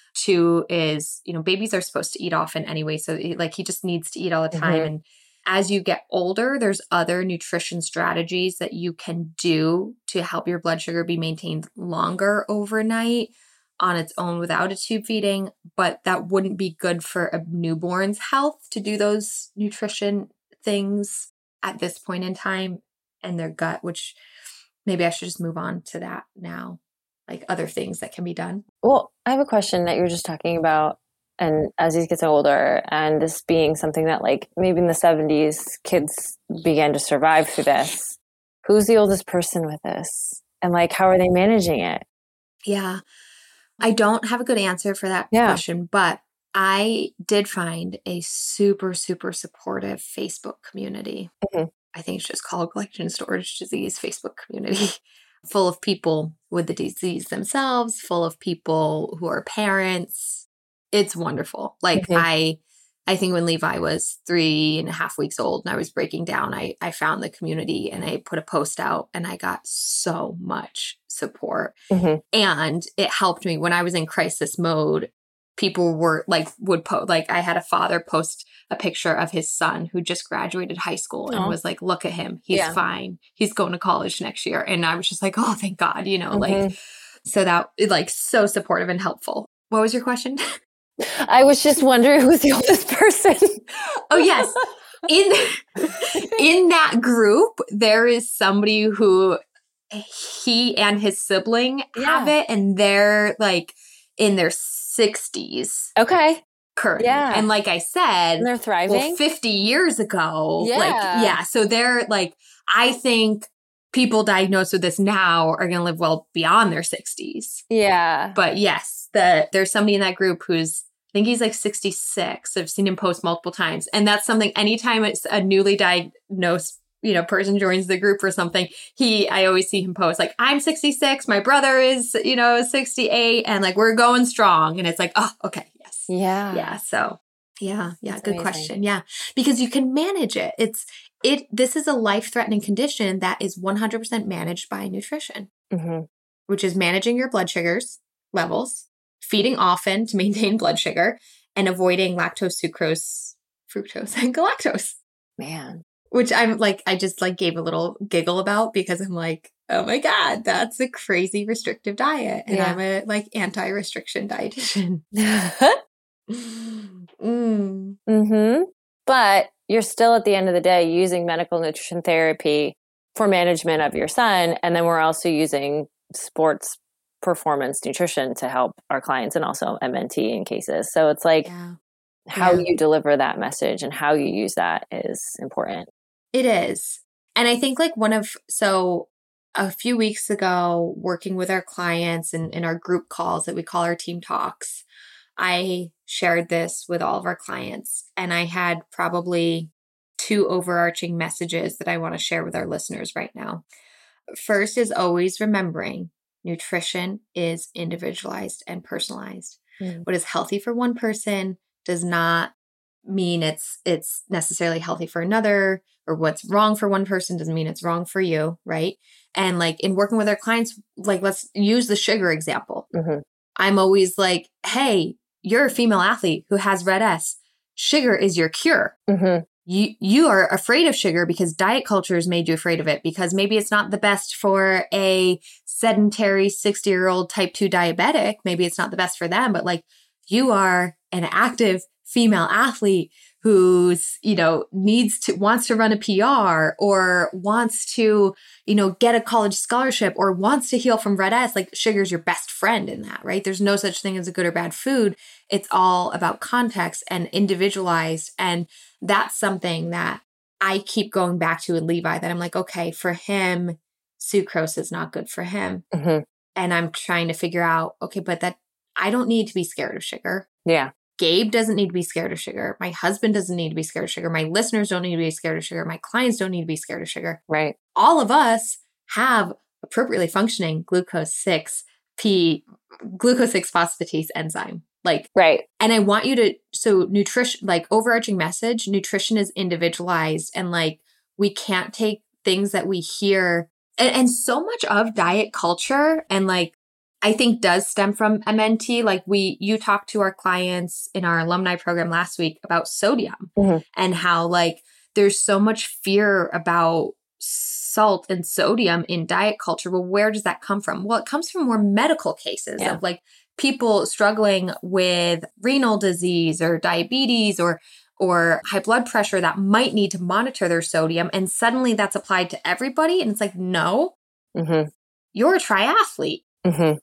Two is, you know, babies are supposed to eat often anyway. So like he just needs to eat all the time. Mm-hmm. And as you get older, there's other nutrition strategies that you can do to help your blood sugar be maintained longer overnight on its own without a tube feeding. But that wouldn't be good for a newborn's health to do those nutrition things at this point in time and their gut, which maybe I should just move on to that now. Like other things that can be done. Well, I have a question that you were just talking about. And as he gets older and this being something that like maybe in the seventies, kids began to survive through this. Who's the oldest person with this? And like, how are they managing it? Yeah. I don't have a good answer for that yeah. question, but I did find a super, super supportive Facebook community. Mm-hmm. I think it's just called Glycogen Storage Disease Facebook community. Full of people with the disease themselves, full of people who are parents. It's wonderful. Like mm-hmm. I, I think when Levi was three and a half weeks old and I was breaking down, I, I found the community and I put a post out and I got so much support. Mm-hmm. And it helped me when I was in crisis mode. People were like, would post, like I had a father post a picture of his son who just graduated high school and Aw. was like, look at him. He's Yeah. fine. He's going to college next year. And I was just like, oh, thank God, you know, Mhm. like, so that like so supportive and helpful. What was your question? I was just wondering who's the oldest person. Oh, yes. In, in that group, there is somebody who he and his sibling have Yeah. it, and they're like in their sixties Okay. currently. Yeah. And like I said, And they're thriving. well, fifty years ago, Yeah. like, yeah. So they're like, I think people diagnosed with this now are going to live well beyond their sixties. Yeah. But yes, the, there's somebody in that group who's, I think he's like sixty-six. I've seen him post multiple times. And that's something, anytime it's a newly diagnosed, you know, person joins the group or something, he, I always see him post like, I'm sixty-six, my brother is, you know, sixty-eight, and like, we're going strong. And it's like, oh, okay, yes. Yeah. Yeah. So yeah, yeah. That's good amazing. question. Yeah. Because you can manage it. It's, it, this is a life-threatening condition that is one hundred percent managed by nutrition, Mm-hmm. which is managing your blood sugars levels, feeding often to maintain blood sugar, and avoiding lactose, sucrose, fructose, and galactose. Man. Which I'm like, I just like gave a little giggle about because I'm like, oh my God, that's a crazy restrictive diet. And Yeah. I'm a like anti-restriction dietitian. mm. Mm-hmm. But you're still at the end of the day using medical nutrition therapy for management of your son. And then we're also using sports performance nutrition to help our clients and also M N T in cases. So it's like Yeah. how Yeah. you deliver that message and how you use that is important. It is. And I think like one of, so a few weeks ago, working with our clients and in our group calls that we call our team talks, I shared this with all of our clients. And I had probably two overarching messages that I want to share with our listeners right now. First is always remembering nutrition is individualized and personalized. Mm. What is healthy for one person does not mean it's it's necessarily healthy for another, or what's wrong for one person doesn't mean it's wrong for you, right? And like in working with our clients, like let's use the sugar example. Mm-hmm. I'm always like, hey, you're a female athlete who has red S. Sugar is your cure. Mm-hmm. You you are afraid of sugar because diet culture has made you afraid of it, because maybe it's not the best for a sedentary sixty-year-old type two diabetic. Maybe it's not the best for them, but like you are an active female athlete who's, you know, needs to, wants to run a P R or wants to, you know, get a college scholarship or wants to heal from red S. Like sugar's your best friend in that, right? There's no such thing as a good or bad food. It's all about context and individualized. And that's something that I keep going back to with Levi, that I'm like, okay, for him, sucrose is not good for him. Mm-hmm. And I'm trying to figure out, okay, but that I don't need to be scared of sugar. Yeah. Gabe doesn't need to be scared of sugar. My husband doesn't need to be scared of sugar. My listeners don't need to be scared of sugar. My clients don't need to be scared of sugar. Right. All of us have appropriately functioning glucose six P, glucose six phosphatase enzyme. Like, right. And I want you to, so nutrition, like overarching message, nutrition is individualized, and like, we can't take things that we hear. And, and so much of diet culture and like, I think does stem from M N T. Like we, you talked to our clients in our alumni program last week about sodium mm-hmm. and how like there's so much fear about salt and sodium in diet culture. Well, where does that come from? Well, it comes from more medical cases yeah. of like people struggling with renal disease or diabetes or or high blood pressure that might need to monitor their sodium. And suddenly that's applied to everybody. And it's like, no, mm-hmm. you're a triathlete. Mm-hmm.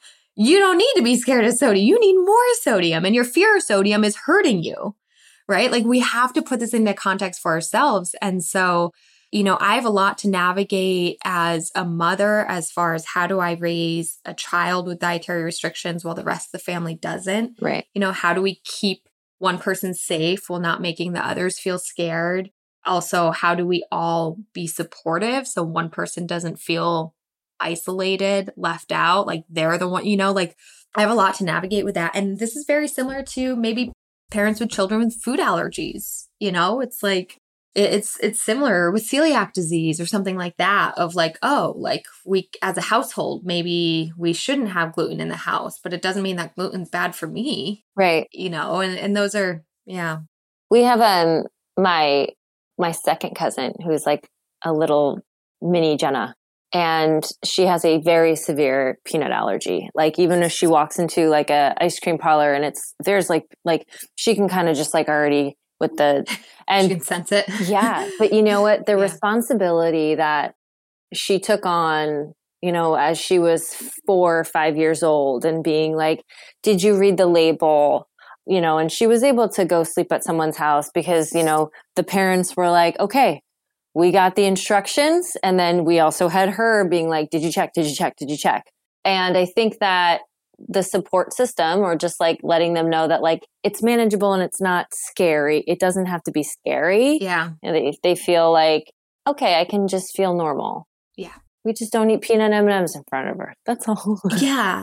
You don't need to be scared of sodium. You need more sodium, and your fear of sodium is hurting you, right? Like we have to put this into context for ourselves. And so, you know, I have a lot to navigate as a mother as far as how do I raise a child with dietary restrictions while the rest of the family doesn't? Right. You know, how do we keep one person safe while not making the others feel scared? Also, how do we all be supportive so one person doesn't feel isolated, left out, like they're the one, you know, like I have a lot to navigate with that. And this is very similar to maybe parents with children with food allergies. You know, it's like, it's, it's similar with celiac disease or something like that of like, oh, like we, as a household, maybe we shouldn't have gluten in the house, but it doesn't mean that gluten's bad for me. Right. You know, and, and those are, yeah. We have um my my second cousin who's like a little mini Jenna, and she has a very severe peanut allergy. Like even if she walks into like a ice cream parlor and it's there's like like she can kind of just like already with the and she can sense it. Yeah, but you know what? The yeah. responsibility that she took on, you know, as she was four or five years old and being like, did you read the label? You know, and she was able to go sleep at someone's house because, you know, the parents were like, okay, we got the instructions. And then we also had her being like, did you check? Did you check? Did you check? And I think that the support system, or just like letting them know that like it's manageable and it's not scary. It doesn't have to be scary. Yeah. And they, they feel like, okay, I can just feel normal. Yeah. We just don't eat peanut M and M's in front of her. That's all. Yeah.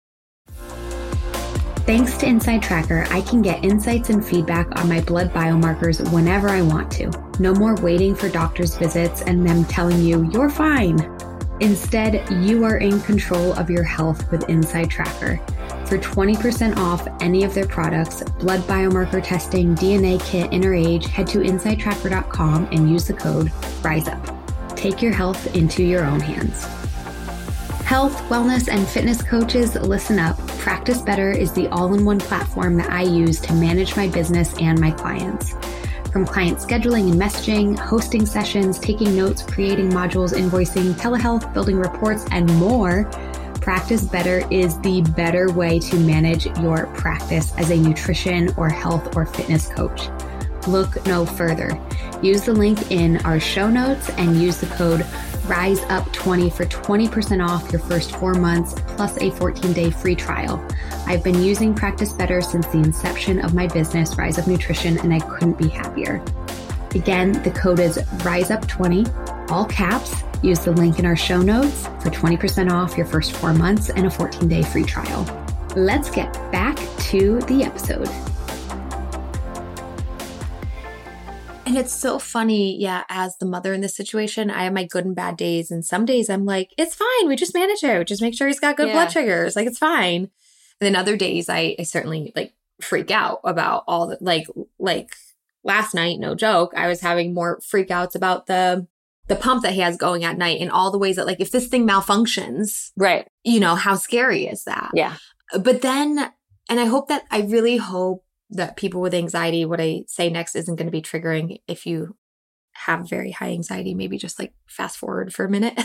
Thanks to Inside Tracker, I can get insights and feedback on my blood biomarkers whenever I want to. No more waiting for doctor's visits and them telling you you're fine. Instead, you are in control of your health with Inside Tracker. For twenty percent off any of their products, blood biomarker testing, D N A kit, and age, head to inside tracker dot com and use the code RISEUP. Take your health into your own hands. Health, wellness, and fitness coaches, listen up. Practice Better is the all-in-one platform that I use to manage my business and my clients. From client scheduling and messaging, hosting sessions, taking notes, creating modules, invoicing, telehealth, building reports, and more, Practice Better is the better way to manage your practice as a nutrition or health or fitness coach. Look no further. Use the link in our show notes and use the code rise up twenty for twenty percent off your first four months plus a fourteen-day free trial. I've been using Practice Better since the inception of my business, Rise Up Nutrition, and I couldn't be happier. Again, the code is rise up twenty, all caps. Use the link in our show notes for twenty percent off your first four months and a fourteen-day free trial. Let's get back to the episode. And it's so funny, yeah, as the mother in this situation, I have my good and bad days. And some days I'm like, it's fine. We just manage it. Just make sure he's got good Yeah. blood sugars. Like, it's fine. And then other days I, I certainly like freak out about all the, like, like last night, no joke, I was having more freak outs about the, the pump that he has going at night and all the ways that like, if this thing malfunctions, Right. you know, how scary is that? Yeah. But then, and I hope that, I really hope that people with anxiety, what I say next isn't going to be triggering. If you have very high anxiety, maybe just like fast forward for a minute.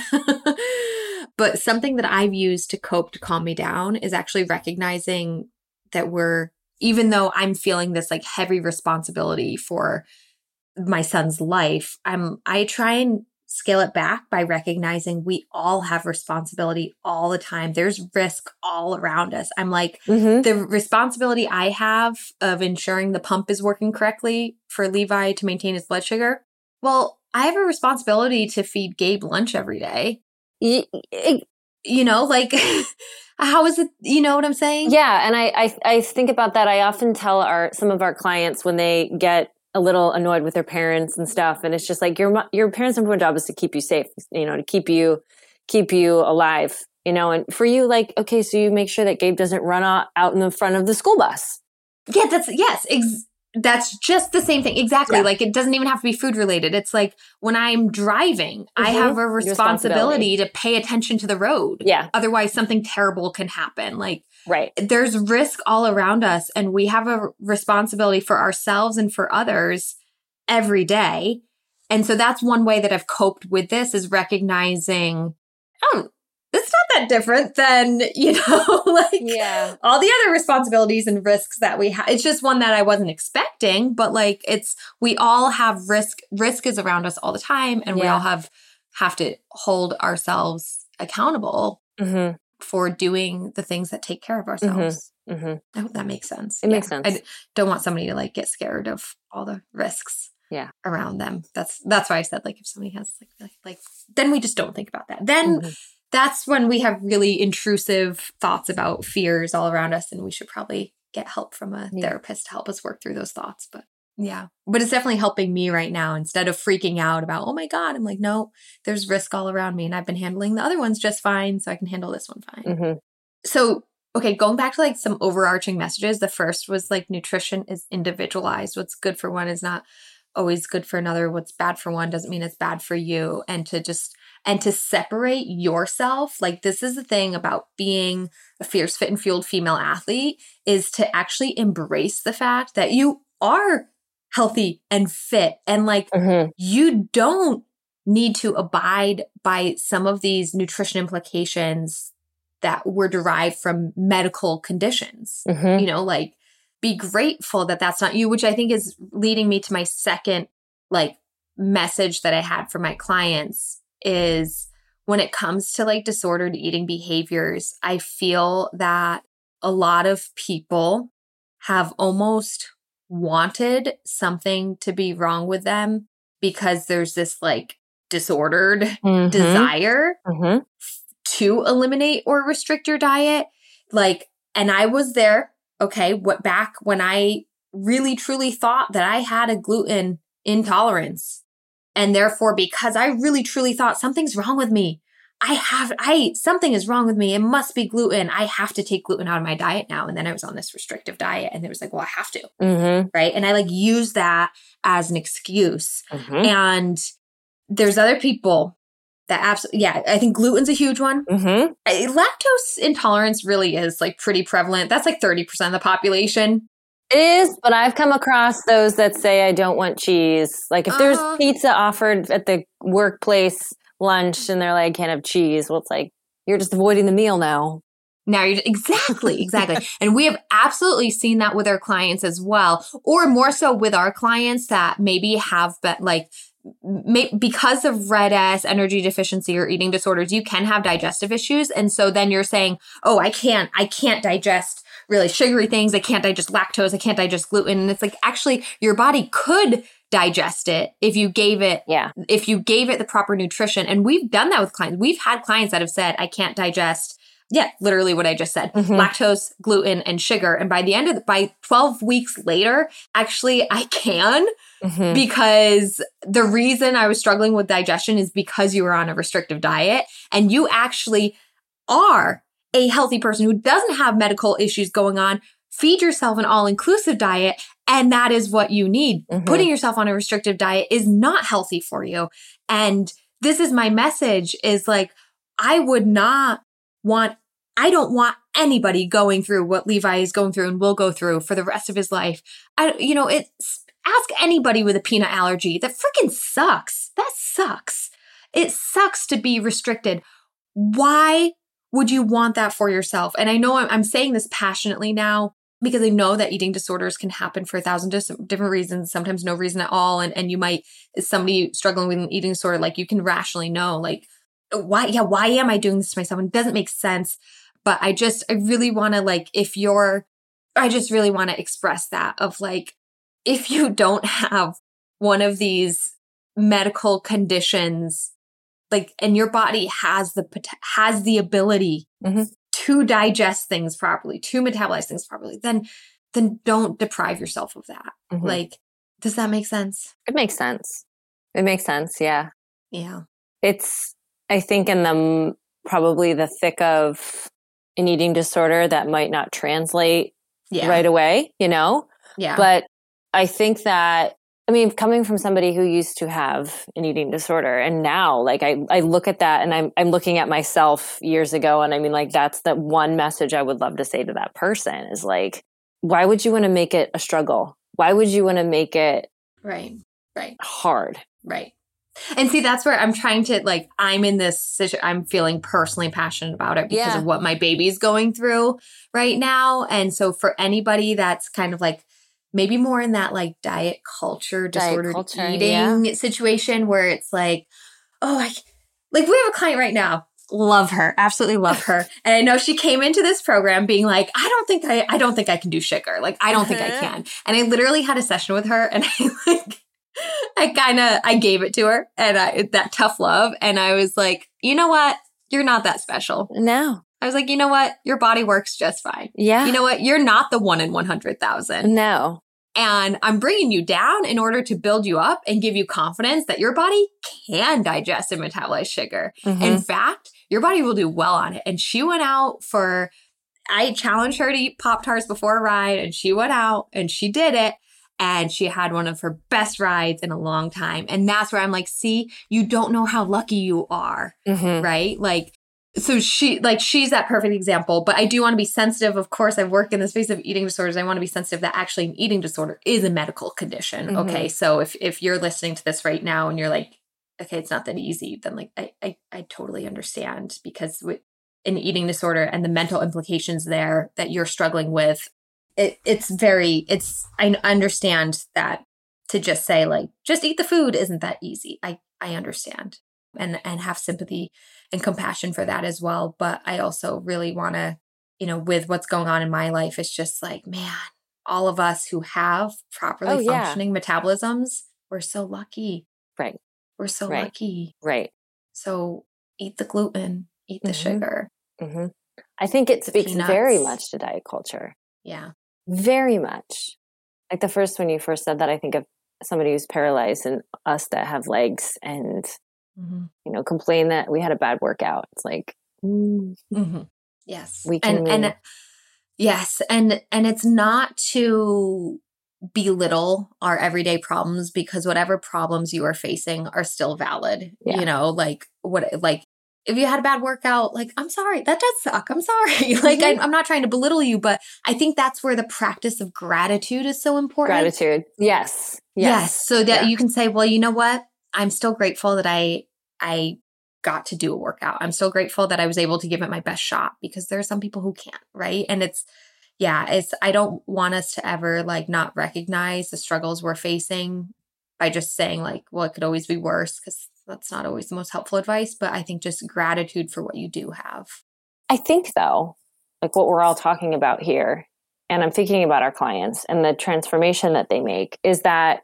But something that I've used to cope, to calm me down, is actually recognizing that we're, even though I'm feeling this like heavy responsibility for my son's life, I'm, I try and scale it back by recognizing we all have responsibility all the time. There's risk all around us. I'm like, Mm-hmm. the responsibility I have of ensuring the pump is working correctly for Levi to maintain his blood sugar. Well, I have a responsibility to feed Gabe lunch every day. Y- it- You know, like, how is it, you know what I'm saying? Yeah. And I, I, I think about that. I often tell our, some of our clients when they get a little annoyed with their parents and stuff. And it's just like, your, mo- your parents' number one job is to keep you safe, you know, to keep you, keep you alive, you know, and for you, like, okay, so you make sure that Gabe doesn't run out, out in the front of the school bus. Yeah, that's, yes, ex- that's just the same thing. Exactly. Yeah. Like, it doesn't even have to be food related. It's like when I'm driving, I Mhm. have a Responsibility. responsibility to pay attention to the road. Yeah. Otherwise, something terrible can happen. Like, Right. there's risk all around us, and we have a responsibility for ourselves and for others every day. And so that's one way that I've coped with this, is recognizing, oh, it's not that different than, you know, like Yeah. all the other responsibilities and risks that we have. It's just one that I wasn't expecting, but like, it's, we all have risk. Risk is around us all the time, and we Yeah. all have, have to hold ourselves accountable Mm-hmm. for doing the things that take care of ourselves. Mm-hmm. I hope that makes sense. It makes sense. I d- don't want somebody to like get scared of all the risks Yeah. around them. That's that's why I said, like, if somebody has like like, like then we just don't think about that. Then Mhm. that's when we have really intrusive thoughts about fears all around us, and we should probably get help from a Yeah. therapist to help us work through those thoughts. But yeah, but it's definitely helping me right now. Instead of freaking out about, oh my God, I'm like, no, there's risk all around me, and I've been handling the other ones just fine, so I can handle this one fine. Mm-hmm. So okay, going back to like some overarching messages, the first was like nutrition is individualized. What's good for one is not always good for another. What's bad for one doesn't mean it's bad for you. And to just, and to separate yourself, like this is the thing about being a fierce, fit and fueled female athlete, is to actually embrace the fact that you are healthy and fit. And like, mm-hmm. you don't need to abide by some of these nutrition implications that were derived from medical conditions. Mm-hmm. You know, like be grateful that that's not you, which I think is leading me to my second like message that I had for my clients is when it comes to like disordered eating behaviors, I feel that a lot of people have almost wanted something to be wrong with them because there's this like disordered mm-hmm. desire mm-hmm. to eliminate or restrict your diet. Like, and I was there, okay, what back when I really truly thought that I had a gluten intolerance. And therefore, because I really truly thought something's wrong with me, I have, I, something is wrong with me. It must be gluten. I have to take gluten out of my diet now. And then I was on this restrictive diet and it was like, well, I have to. Mm-hmm. Right. And I like use that as an excuse. Mm-hmm. And there's other people that absolutely, yeah, I think gluten's a huge one. Mm-hmm. I, lactose intolerance really is like pretty prevalent. That's like thirty percent of the population. It is, but I've come across those that say I don't want cheese. Like if there's uh, pizza offered at the workplace lunch and they're like, can't have cheese. Well, it's like, you're just avoiding the meal now. Now you're exactly, exactly. And we have absolutely seen that with our clients as well, or more so with our clients that maybe have been like, may, because of R E D S, energy deficiency or eating disorders, you can have digestive issues. And so then you're saying, oh, I can't, I can't digest really sugary things. I can't digest lactose. I can't digest gluten. And it's like, actually your body could digest it if you gave it, yeah. if you gave it the proper nutrition. And we've done that with clients. We've had clients that have said, I can't digest, yeah, literally what I just said, mm-hmm. lactose, gluten, and sugar. And by the end of the, by twelve weeks later, actually I can, mm-hmm. because the reason I was struggling with digestion is because you were on a restrictive diet and you actually are a healthy person who doesn't have medical issues going on. Feed yourself an all-inclusive diet, and that is what you need. Mm-hmm. Putting yourself on a restrictive diet is not healthy for you. And this is my message is like, I would not want, I don't want anybody going through what Levi is going through and will go through for the rest of his life. I, you know, it's, ask anybody with a peanut allergy. That freaking sucks. That sucks. It sucks to be restricted. Why would you want that for yourself? And I know I'm, I'm saying this passionately now, because I know that eating disorders can happen for a thousand different reasons, sometimes no reason at all. And and you might, as somebody struggling with an eating disorder, like you can rationally know, like, why, yeah, why am I doing this to myself? And it doesn't make sense. But I just, I really want to like, if you're, I just really want to express that of like, if you don't have one of these medical conditions, like, and your body has the, has the ability mm-hmm. to digest things properly, to metabolize things properly, then, then don't deprive yourself of that. Mm-hmm. Like, does that make sense? It makes sense. It makes sense. Yeah. Yeah. It's, I think in the, probably the thick of an eating disorder that might not translate yeah. right away, you know? Yeah. But I think that, I mean, coming from somebody who used to have an eating disorder and now like I, I look at that and I'm, I'm looking at myself years ago. And I mean, like, that's the one message I would love to say to that person is like, why would you want to make it a struggle? Why would you want to make it right, right, hard? Right. And see, that's where I'm trying to like, I'm in this situation, I'm feeling personally passionate about it because yeah. of what my baby's going through right now. And so for anybody that's kind of like, maybe more in that like diet culture, disordered diet culture, eating yeah. situation where it's like, oh, I, like we have a client right now. Love her. Absolutely love her. And I know she came into this program being like, I don't think I, I don't think I can do sugar. Like, I don't think I can. And I literally had a session with her and I like, I kind of, I gave it to her and I, that tough love. And I was like, you know what? You're not that special. No. I was like, you know what? Your body works just fine. Yeah. You know what? You're not the one in one hundred thousand. No. And I'm bringing you down in order to build you up and give you confidence that your body can digest and metabolize sugar. Mm-hmm. In fact, your body will do well on it. And she went out for I challenged her to eat Pop-Tarts before a ride, and she went out and she did it. And she had one of her best rides in a long time. And that's where I'm like, see, you don't know how lucky you are, mm-hmm. right? Like, so she, like, she's that perfect example. But I do want to be sensitive. Of course, I've worked in the space of eating disorders. I want to be sensitive that actually an eating disorder is a medical condition. Mm-hmm. Okay. So if, if you're listening to this right now and you're like, okay, it's not that easy, then like, I, I, I totally understand, because with an eating disorder and the mental implications there that you're struggling with, It, it's very, it's, I understand that to just say like, just eat the food isn't that easy. I, I understand and, and have sympathy and compassion for that as well. But I also really want to, you know, with what's going on in my life, it's just like, man, all of us who have properly oh, yeah. functioning metabolisms, we're so lucky. Right. We're so right. lucky. Right. So eat the gluten, eat the mm-hmm. sugar. Mm-hmm. I think it speaks peanuts. Very much to diet culture. Yeah. Very much. Like the first, when you first said that, I think of somebody who's paralyzed and us that have legs and, mm-hmm. you know, complain that we had a bad workout. It's like, mm, mm-hmm. yes. We can. And, and yes. And, and it's not to belittle our everyday problems, because whatever problems you are facing are still valid. Yeah. You know, like what, like, if you had a bad workout, like, I'm sorry, that does suck. I'm sorry. Like, mm-hmm. I, I'm not trying to belittle you, but I think that's where the practice of gratitude is so important. Gratitude. Yes. Yes. yes. So that yeah. you can say, well, you know what? I'm still grateful that I, I got to do a workout. I'm still grateful that I was able to give it my best shot, because there are some people who can't, right? And it's, yeah, it's, I don't want us to ever like not recognize the struggles we're facing by just saying like, well, it could always be worse, because that's not always the most helpful advice. But I think just gratitude for what you do have. I think though, like what we're all talking about here, and I'm thinking about our clients and the transformation that they make, is that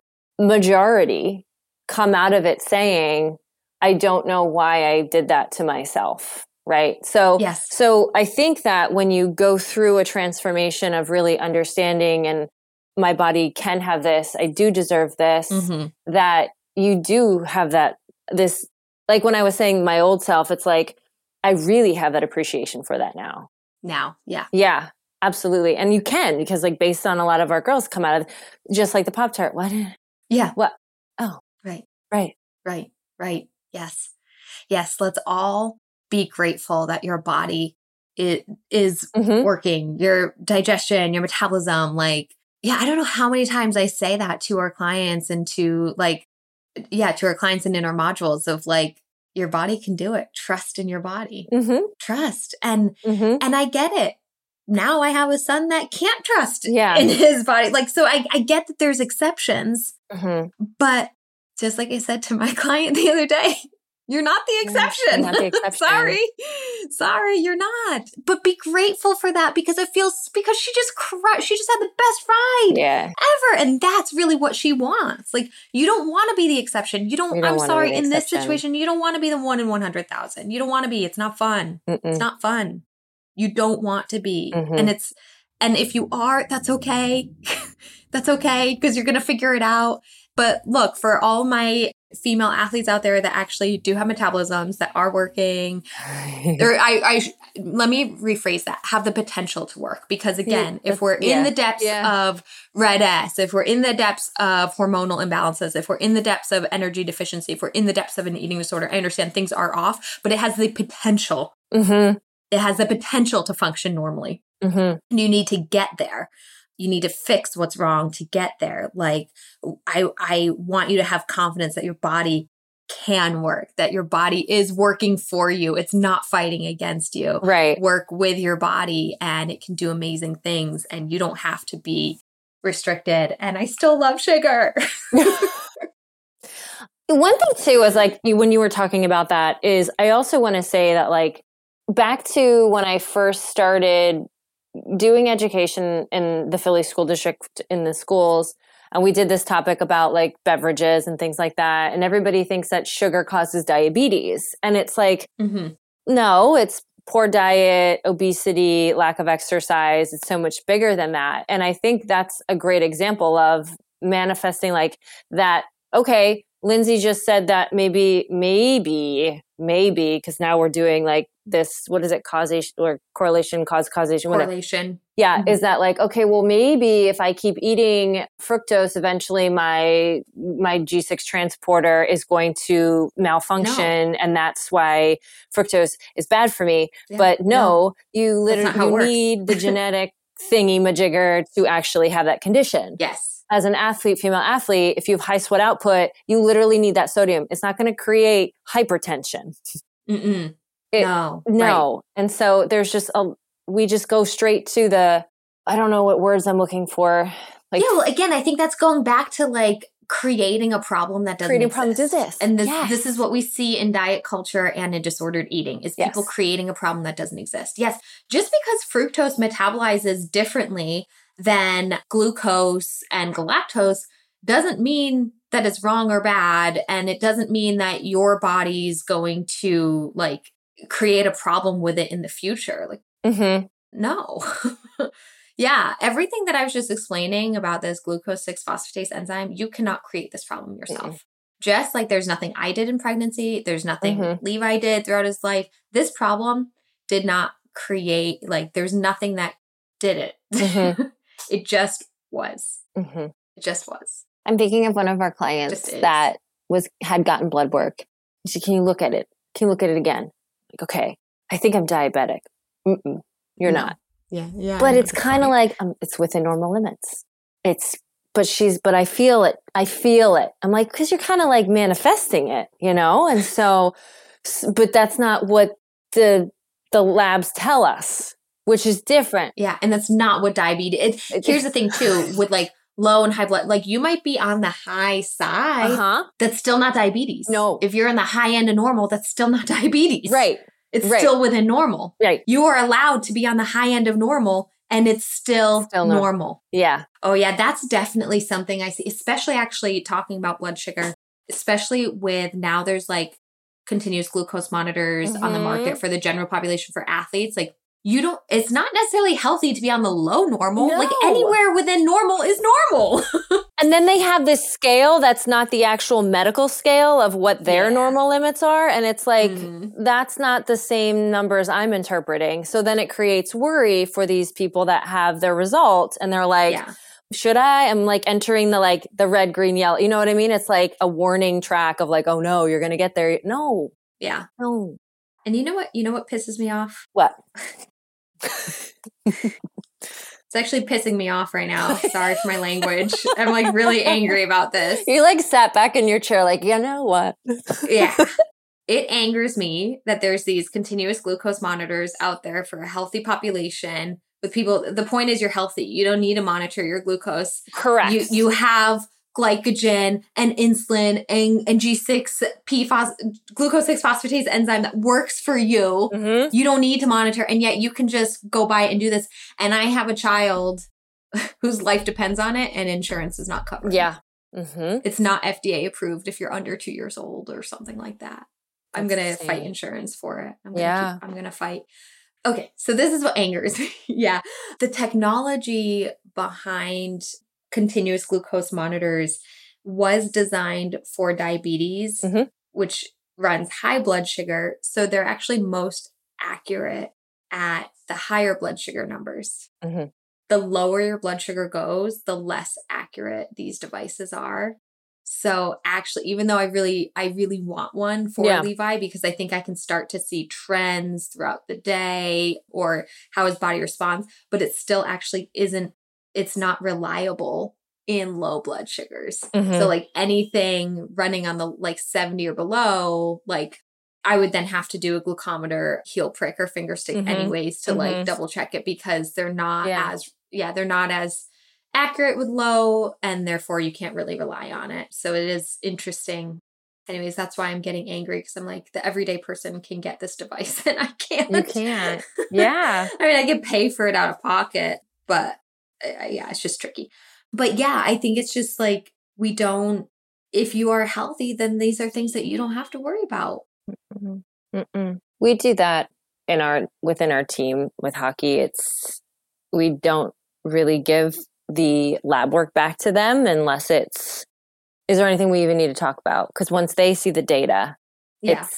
majority come out of it saying, I don't know why I did that to myself. Right. So, yes. so I think that when you go through a transformation of really understanding, and my body can have this, I do deserve this, mm-hmm. that you do have that, this, like when I was saying my old self, it's like, I really have that appreciation for that now. Now. Yeah. Yeah, absolutely. And you can, because like based on a lot of our girls come out of just like the Pop-Tart. What? Yeah. What? Oh, right. Right. Right. Right. Yes. Yes. Let's all be grateful that your body it is mm-hmm. working, your digestion, your metabolism. Like, yeah, I don't know how many times I say that to our clients and to like, yeah, to our clients and in our modules of like, your body can do it. Trust in your body. Mm-hmm. Trust. And, mm-hmm. and I get it. Now I have a son that can't trust yeah. in his body. Like, so I, I get that there's exceptions, mm-hmm. but just like I said to my client the other day, you're not the exception. Not the exception. Sorry. Sorry, you're not. But be grateful for that, because it feels, because she just crushed, she just had the best ride yeah. ever. And that's really what she wants. Like, you don't want to be the exception. You don't, you don't I'm sorry, in exception. this situation, you don't want to be the one in one hundred thousand. You don't want to be. It's not fun. Mm-mm. It's not fun. You don't want to be. Mm-hmm. And it's, and if you are, that's okay. That's okay, because you're going to figure it out. But look, for all my female athletes out there that actually do have metabolisms that are working, or I, I, let me rephrase that, have the potential to work. Because again, yeah, if we're yeah, in the depths yeah. of red S, if we're in the depths of hormonal imbalances, if we're in the depths of energy deficiency, if we're in the depths of an eating disorder, I understand things are off, but it has the potential. Mm-hmm. It has the potential to function normally. Mm-hmm. And you need to get there. You need to fix what's wrong to get there. Like, I, I want you to have confidence that your body can work, that your body is working for you. It's not fighting against you. Right. Work with your body and it can do amazing things, and you don't have to be restricted. And I still love sugar. One thing too is like, you, when you were talking about that, is I also want to say that like back to when I first started doing education in the Philly school district in the schools. And we did this topic about like beverages and things like that. And everybody thinks that sugar causes diabetes. And it's like, mm-hmm. no, it's poor diet, obesity, lack of exercise. It's so much bigger than that. And I think that's a great example of manifesting like that. Okay, Lindsay just said that maybe, maybe maybe, because now we're doing like this, what is it, causation or correlation, cause causation, correlation. Whatever. Yeah. Mm-hmm. Is that like, okay, well, maybe if I keep eating fructose, eventually my, my G six transporter is going to malfunction. No. And that's why fructose is bad for me. Yeah. But no, no, you literally you need the genetic thingy majigger to actually have that condition. Yes. As an athlete, female athlete, if you have high sweat output, you literally need that sodium. It's not going to create hypertension. Mm-mm. It, no. No. Right. And so there's just a, we just go straight to the, I don't know what words I'm looking for. Like, yeah, well, again, I think that's going back to like creating a problem that doesn't creating exist. Creating problems exist. And this, yes. this is what we see in diet culture and in disordered eating is people yes. creating a problem that doesn't exist. Yes. Just because fructose metabolizes differently than glucose and galactose doesn't mean that it's wrong or bad. And it doesn't mean that your body's going to like create a problem with it in the future. Like, mm-hmm. no. Yeah. Everything that I was just explaining about this glucose six phosphatase enzyme, you cannot create this problem yourself. Mm-hmm. Just like there's nothing I did in pregnancy. There's nothing mm-hmm. Levi did throughout his life. This problem did not create, like, there's nothing that did it. Mm-hmm. It just was. Mm-hmm. It just was. I'm thinking of one of our clients that was had gotten blood work. She said, can you look at it? Can you look at it again? Like, okay, I think I'm diabetic. Mm-mm, you're no. not. Yeah, yeah. But it's kind of like, um, it's within normal limits. It's, but she's, but I feel it. I feel it. I'm like, because you're kind of like manifesting it, you know? And so, but that's not what the, the labs tell us, which is different. Yeah. And that's not what diabetes, it, here's the thing too, with like low and high blood, like you might be on the high side. Uh-huh. That's still not diabetes. No. If you're in the high end of normal, that's still not diabetes. Right. It's right. still within normal. Right. You are allowed to be on the high end of normal and it's still, still normal. normal. Yeah. Oh yeah. That's definitely something I see, especially actually talking about blood sugar, especially with now there's like continuous glucose monitors mm-hmm. on the market for the general population for athletes. Like you don't, it's not necessarily healthy to be on the low normal. No. Like anywhere within normal is normal. And then they have this scale that's not the actual medical scale of what their yeah. normal limits are. And it's like, mm. that's not the same numbers I'm interpreting. So then it creates worry for these people that have their results. And they're like, yeah. should I? I'm like entering the like the red, green, yellow. You know what I mean? It's like a warning track of like, oh no, you're going to get there. No. Yeah. No. And you know what? You know what pisses me off? What? It's actually pissing me off right now. Sorry for my language. I'm like really angry about this. You like sat back in your chair like, you know what? Yeah. It angers me that there's these continuous glucose monitors out there for a healthy population with people. The point is you're healthy. You don't need to monitor your glucose. Correct. You you have glycogen and insulin and, and G six P phos- glucose six phosphatase enzyme that works for you. Mm-hmm. You don't need to monitor. And yet you can just go by and do this. And I have a child whose life depends on it and insurance is not covered. Yeah. Mm-hmm. It's not F D A approved if you're under two years old or something like that. I'm going to fight insurance for it. I'm gonna yeah. Keep, I'm going to fight. Okay. So this is what angers me. Yeah. The technology behind continuous glucose monitors was designed for diabetes, mm-hmm. which runs high blood sugar. So they're actually most accurate at the higher blood sugar numbers. Mm-hmm. The lower your blood sugar goes, the less accurate these devices are. So actually, even though I really, I really want one for yeah. Levi, because I think I can start to see trends throughout the day or how his body responds, but it still actually isn't, it's not reliable in low blood sugars. Mm-hmm. So like anything running on the like seventy or below, like I would then have to do a glucometer heel prick or finger stick mm-hmm. anyways to mm-hmm. like double check it because they're not yeah. as, yeah, they're not as accurate with low and therefore you can't really rely on it. So it is interesting. Anyways, that's why I'm getting angry because I'm like the everyday person can get this device and I can't. You can't. Yeah. I mean, I can pay for it out of pocket, but uh, yeah, it's just tricky. But yeah, I think it's just like we don't, if you are healthy, then these are things that you don't have to worry about. Mm-mm. Mm-mm. We do that in our, within our team with hockey. It's, we don't really give the lab work back to them unless it's, is there anything we even need to talk about? Because once they see the data, yeah. it's,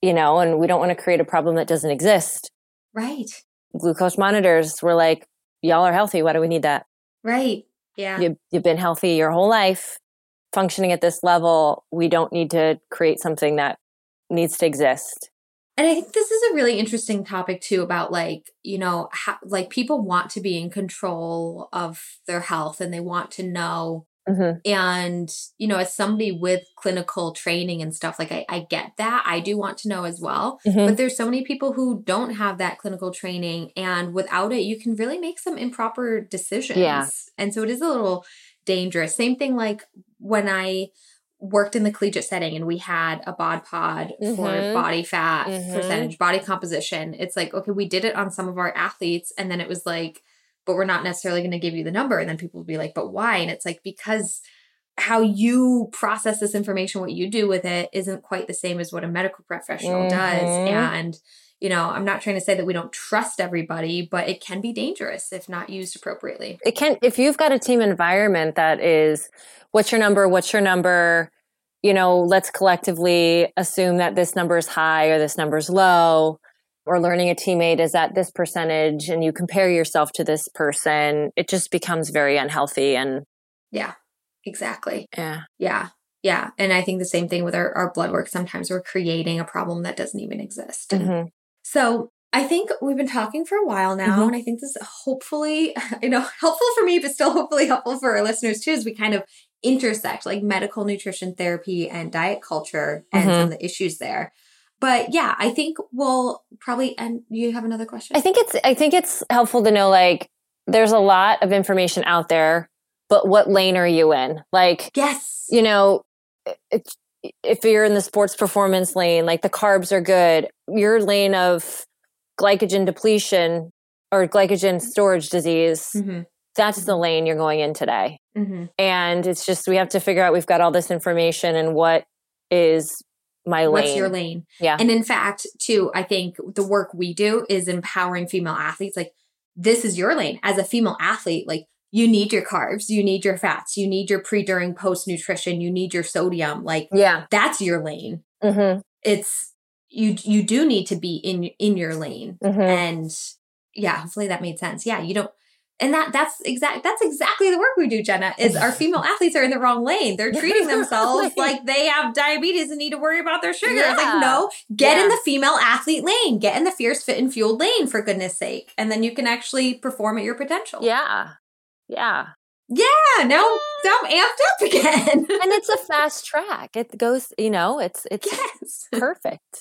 you know, and we don't want to create a problem that doesn't exist. Right. Glucose monitors, we're like, y'all are healthy. Why do we need that? Right. Yeah. You, you've been healthy your whole life, functioning at this level. We don't need to create something that needs to exist. And I think this is a really interesting topic too about like, you know, how, like people want to be in control of their health and they want to know. Mm-hmm. And, you know, as somebody with clinical training and stuff, like I, I get that. I do want to know as well. Mm-hmm. But there's so many people who don't have that clinical training. And without it, you can really make some improper decisions. Yeah. And so it is a little dangerous. Same thing like when I worked in the collegiate setting and we had a bod pod mm-hmm. for body fat mm-hmm. percentage, body composition. It's like, okay, we did it on some of our athletes. And then it was like, but we're not necessarily going to give you the number. And then people will be like, but why? And it's like, because how you process this information, what you do with it isn't quite the same as what a medical professional mm-hmm. does. And, you know, I'm not trying to say that we don't trust everybody, but it can be dangerous if not used appropriately. It can, if you've got a team environment that is, what's your number? What's your number? You know, let's collectively assume that this number is high or this number is low. Or learning a teammate is at this percentage and you compare yourself to this person, it just becomes very unhealthy. And yeah, exactly. Yeah. Yeah. Yeah. And I think the same thing with our, our blood work. Sometimes we're creating a problem that doesn't even exist. Mm-hmm. So I think we've been talking for a while now. Mm-hmm. And I think this is hopefully, you know, helpful for me, but still hopefully helpful for our listeners too, as we kind of intersect like medical nutrition therapy and diet culture and mm-hmm. some of the issues there. But yeah, I think we'll probably end. You have another question? I think it's, I think it's helpful to know, like, there's a lot of information out there, but what lane are you in? Like, yes, you know, if, if you're in the sports performance lane, like the carbs are good, your lane of glycogen depletion or glycogen storage disease, mm-hmm. that's mm-hmm. the lane you're going in today. Mm-hmm. And it's just, we have to figure out, we've got all this information and what is my lane. What's your lane? Yeah. And in fact, too, I think the work we do is empowering female athletes. Like, this is your lane. As a female athlete, like, you need your carbs, you need your fats, you need your pre, during, post nutrition, you need your sodium. Like, yeah, that's your lane. Mm-hmm. It's, you, you do need to be in, in your lane. Mm-hmm. And yeah, hopefully that made sense. Yeah. You don't, And that that's exact that's exactly the work we do, Jenna, is our female athletes are in the wrong lane. They're treating themselves like they have diabetes and need to worry about their sugar. Yeah. It's like, no, get yeah. in the female athlete lane. Get in the fierce, fit, and fueled lane, for goodness sake. And then you can actually perform at your potential. Yeah. Yeah. Yeah. Now, now I'm amped up again. And it's a fast track. It goes, you know, it's it's yes. perfect.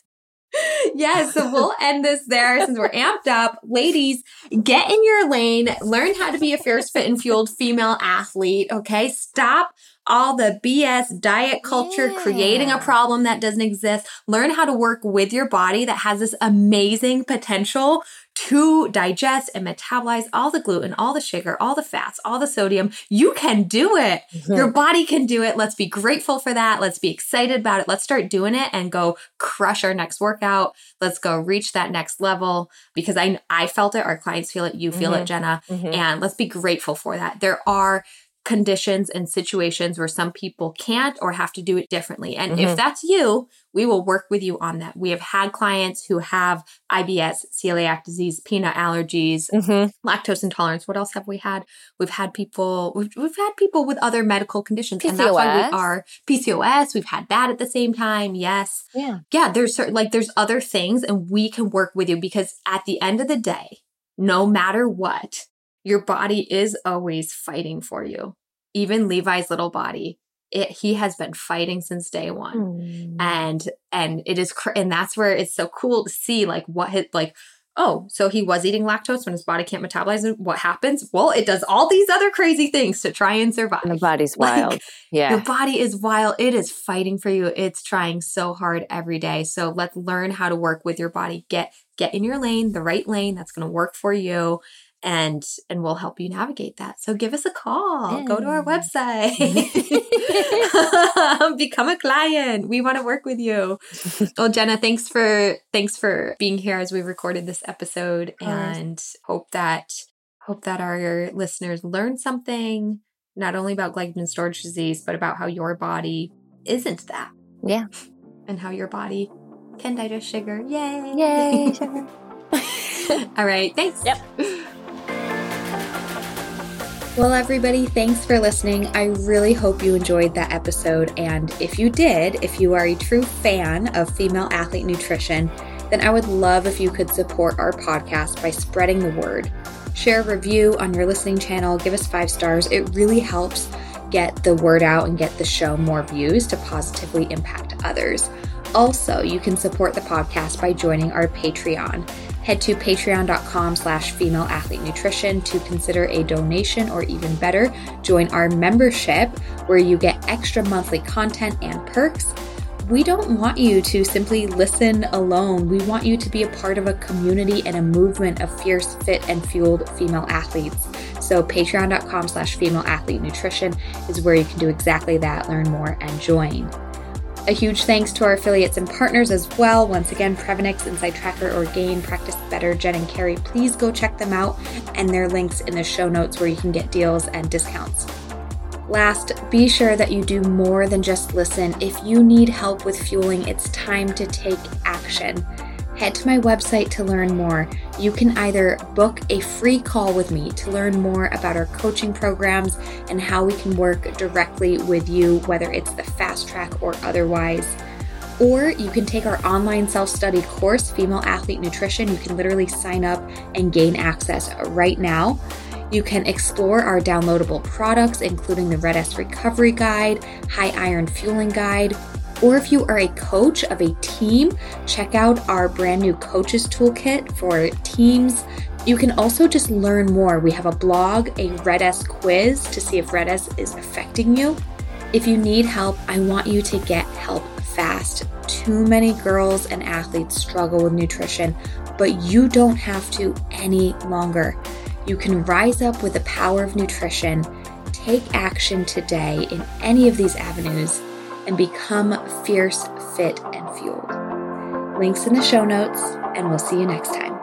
Yes, so we'll end this there since we're amped up. Ladies, get in your lane. Learn how to be a fierce, fit, and fueled female athlete, okay? Stop all the B S diet culture, yeah. creating a problem that doesn't exist. Learn how to work with your body that has this amazing potential to digest and metabolize all the gluten, all the sugar, all the fats, all the sodium. You can do it. Mm-hmm. Your body can do it. Let's be grateful for that. Let's be excited about it. Let's start doing it and go crush our next workout. Let's go reach that next level, because I I felt it. Our clients feel it. You feel mm-hmm. it, Jenna. Mm-hmm. And let's be grateful for that. There are conditions and situations where some people can't or have to do it differently. And mm-hmm. if that's you, we will work with you on that. We have had clients who have I B S, celiac disease, peanut allergies, mm-hmm. lactose intolerance. What else have we had? We've had people, we've, we've had people with other medical conditions. P C O S. And that's why we are P C O S. We've had that at the same time. Yes. Yeah. Yeah. There's certain, like, there's other things, and we can work with you, because at the end of the day, no matter what, your body is always fighting for you. Even Levi's little body, it, he has been fighting since day one. Mm. And, and it is, cr- and that's where it's so cool to see, like, what his, like, oh, so he was eating lactose when his body can't metabolize it. What happens? Well, it does all these other crazy things to try and survive. And the body's wild. Like, yeah. Your body is wild. It is fighting for you. It's trying so hard every day. So let's learn how to work with your body. Get, get in your lane, the right lane that's going to work for you. And and we'll help you navigate that. So give us a call. Yeah. Go to our website. Become a client. We want to work with you. Well, Jenna, thanks for thanks for being here as we recorded this episode, and hope that hope that our listeners learned something, not only about glycogen storage disease, but about how your body isn't that. Yeah. And how your body Can digest sugar. Yay. Yay, sugar. All right. Thanks. Yep. Well, everybody, thanks for listening. I really hope you enjoyed that episode. And if you did, if you are a true fan of female athlete nutrition, then I would love if you could support our podcast by spreading the word. Share a review on your listening channel, give us five stars. It really helps get the word out and get the show more views to positively impact others. Also, you can support the podcast by joining our Patreon. Head to patreon.com slash female athlete nutrition to consider a donation, or even better, join our membership where you get extra monthly content and perks. We don't want you to simply listen alone. We want you to be a part of a community and a movement of fierce, fit, and fueled female athletes. So patreon.com slash female athlete nutrition is where you can do exactly that, learn more, and join. A huge thanks to our affiliates and partners as well. Once again, Previnex, Inside Tracker, Orgain, Practice Better, Jen and Carrie. Please go check them out, and their links in the show notes where you can get deals and discounts. Last, be sure that you do more than just listen. If you need help with fueling, it's time to take action. Head to my website to learn more. You can either book a free call with me to learn more about our coaching programs and how we can work directly with you, whether it's the fast track or otherwise. Or you can take our online self-study course, Female Athlete Nutrition. You can literally sign up and gain access right now. You can explore our downloadable products, including the Red S Recovery Guide, High Iron Fueling Guide. Or if you are a coach of a team, check out our brand new Coaches Toolkit for teams. You can also just learn more. We have a blog, a Red S quiz to see if Red S is affecting you. If you need help, I want you to get help fast. Too many girls and athletes struggle with nutrition, but you don't have to any longer. You can rise up with the power of nutrition, take action today in any of these avenues, and become fierce, fit, and fueled. Links in the show notes, and we'll see you next time.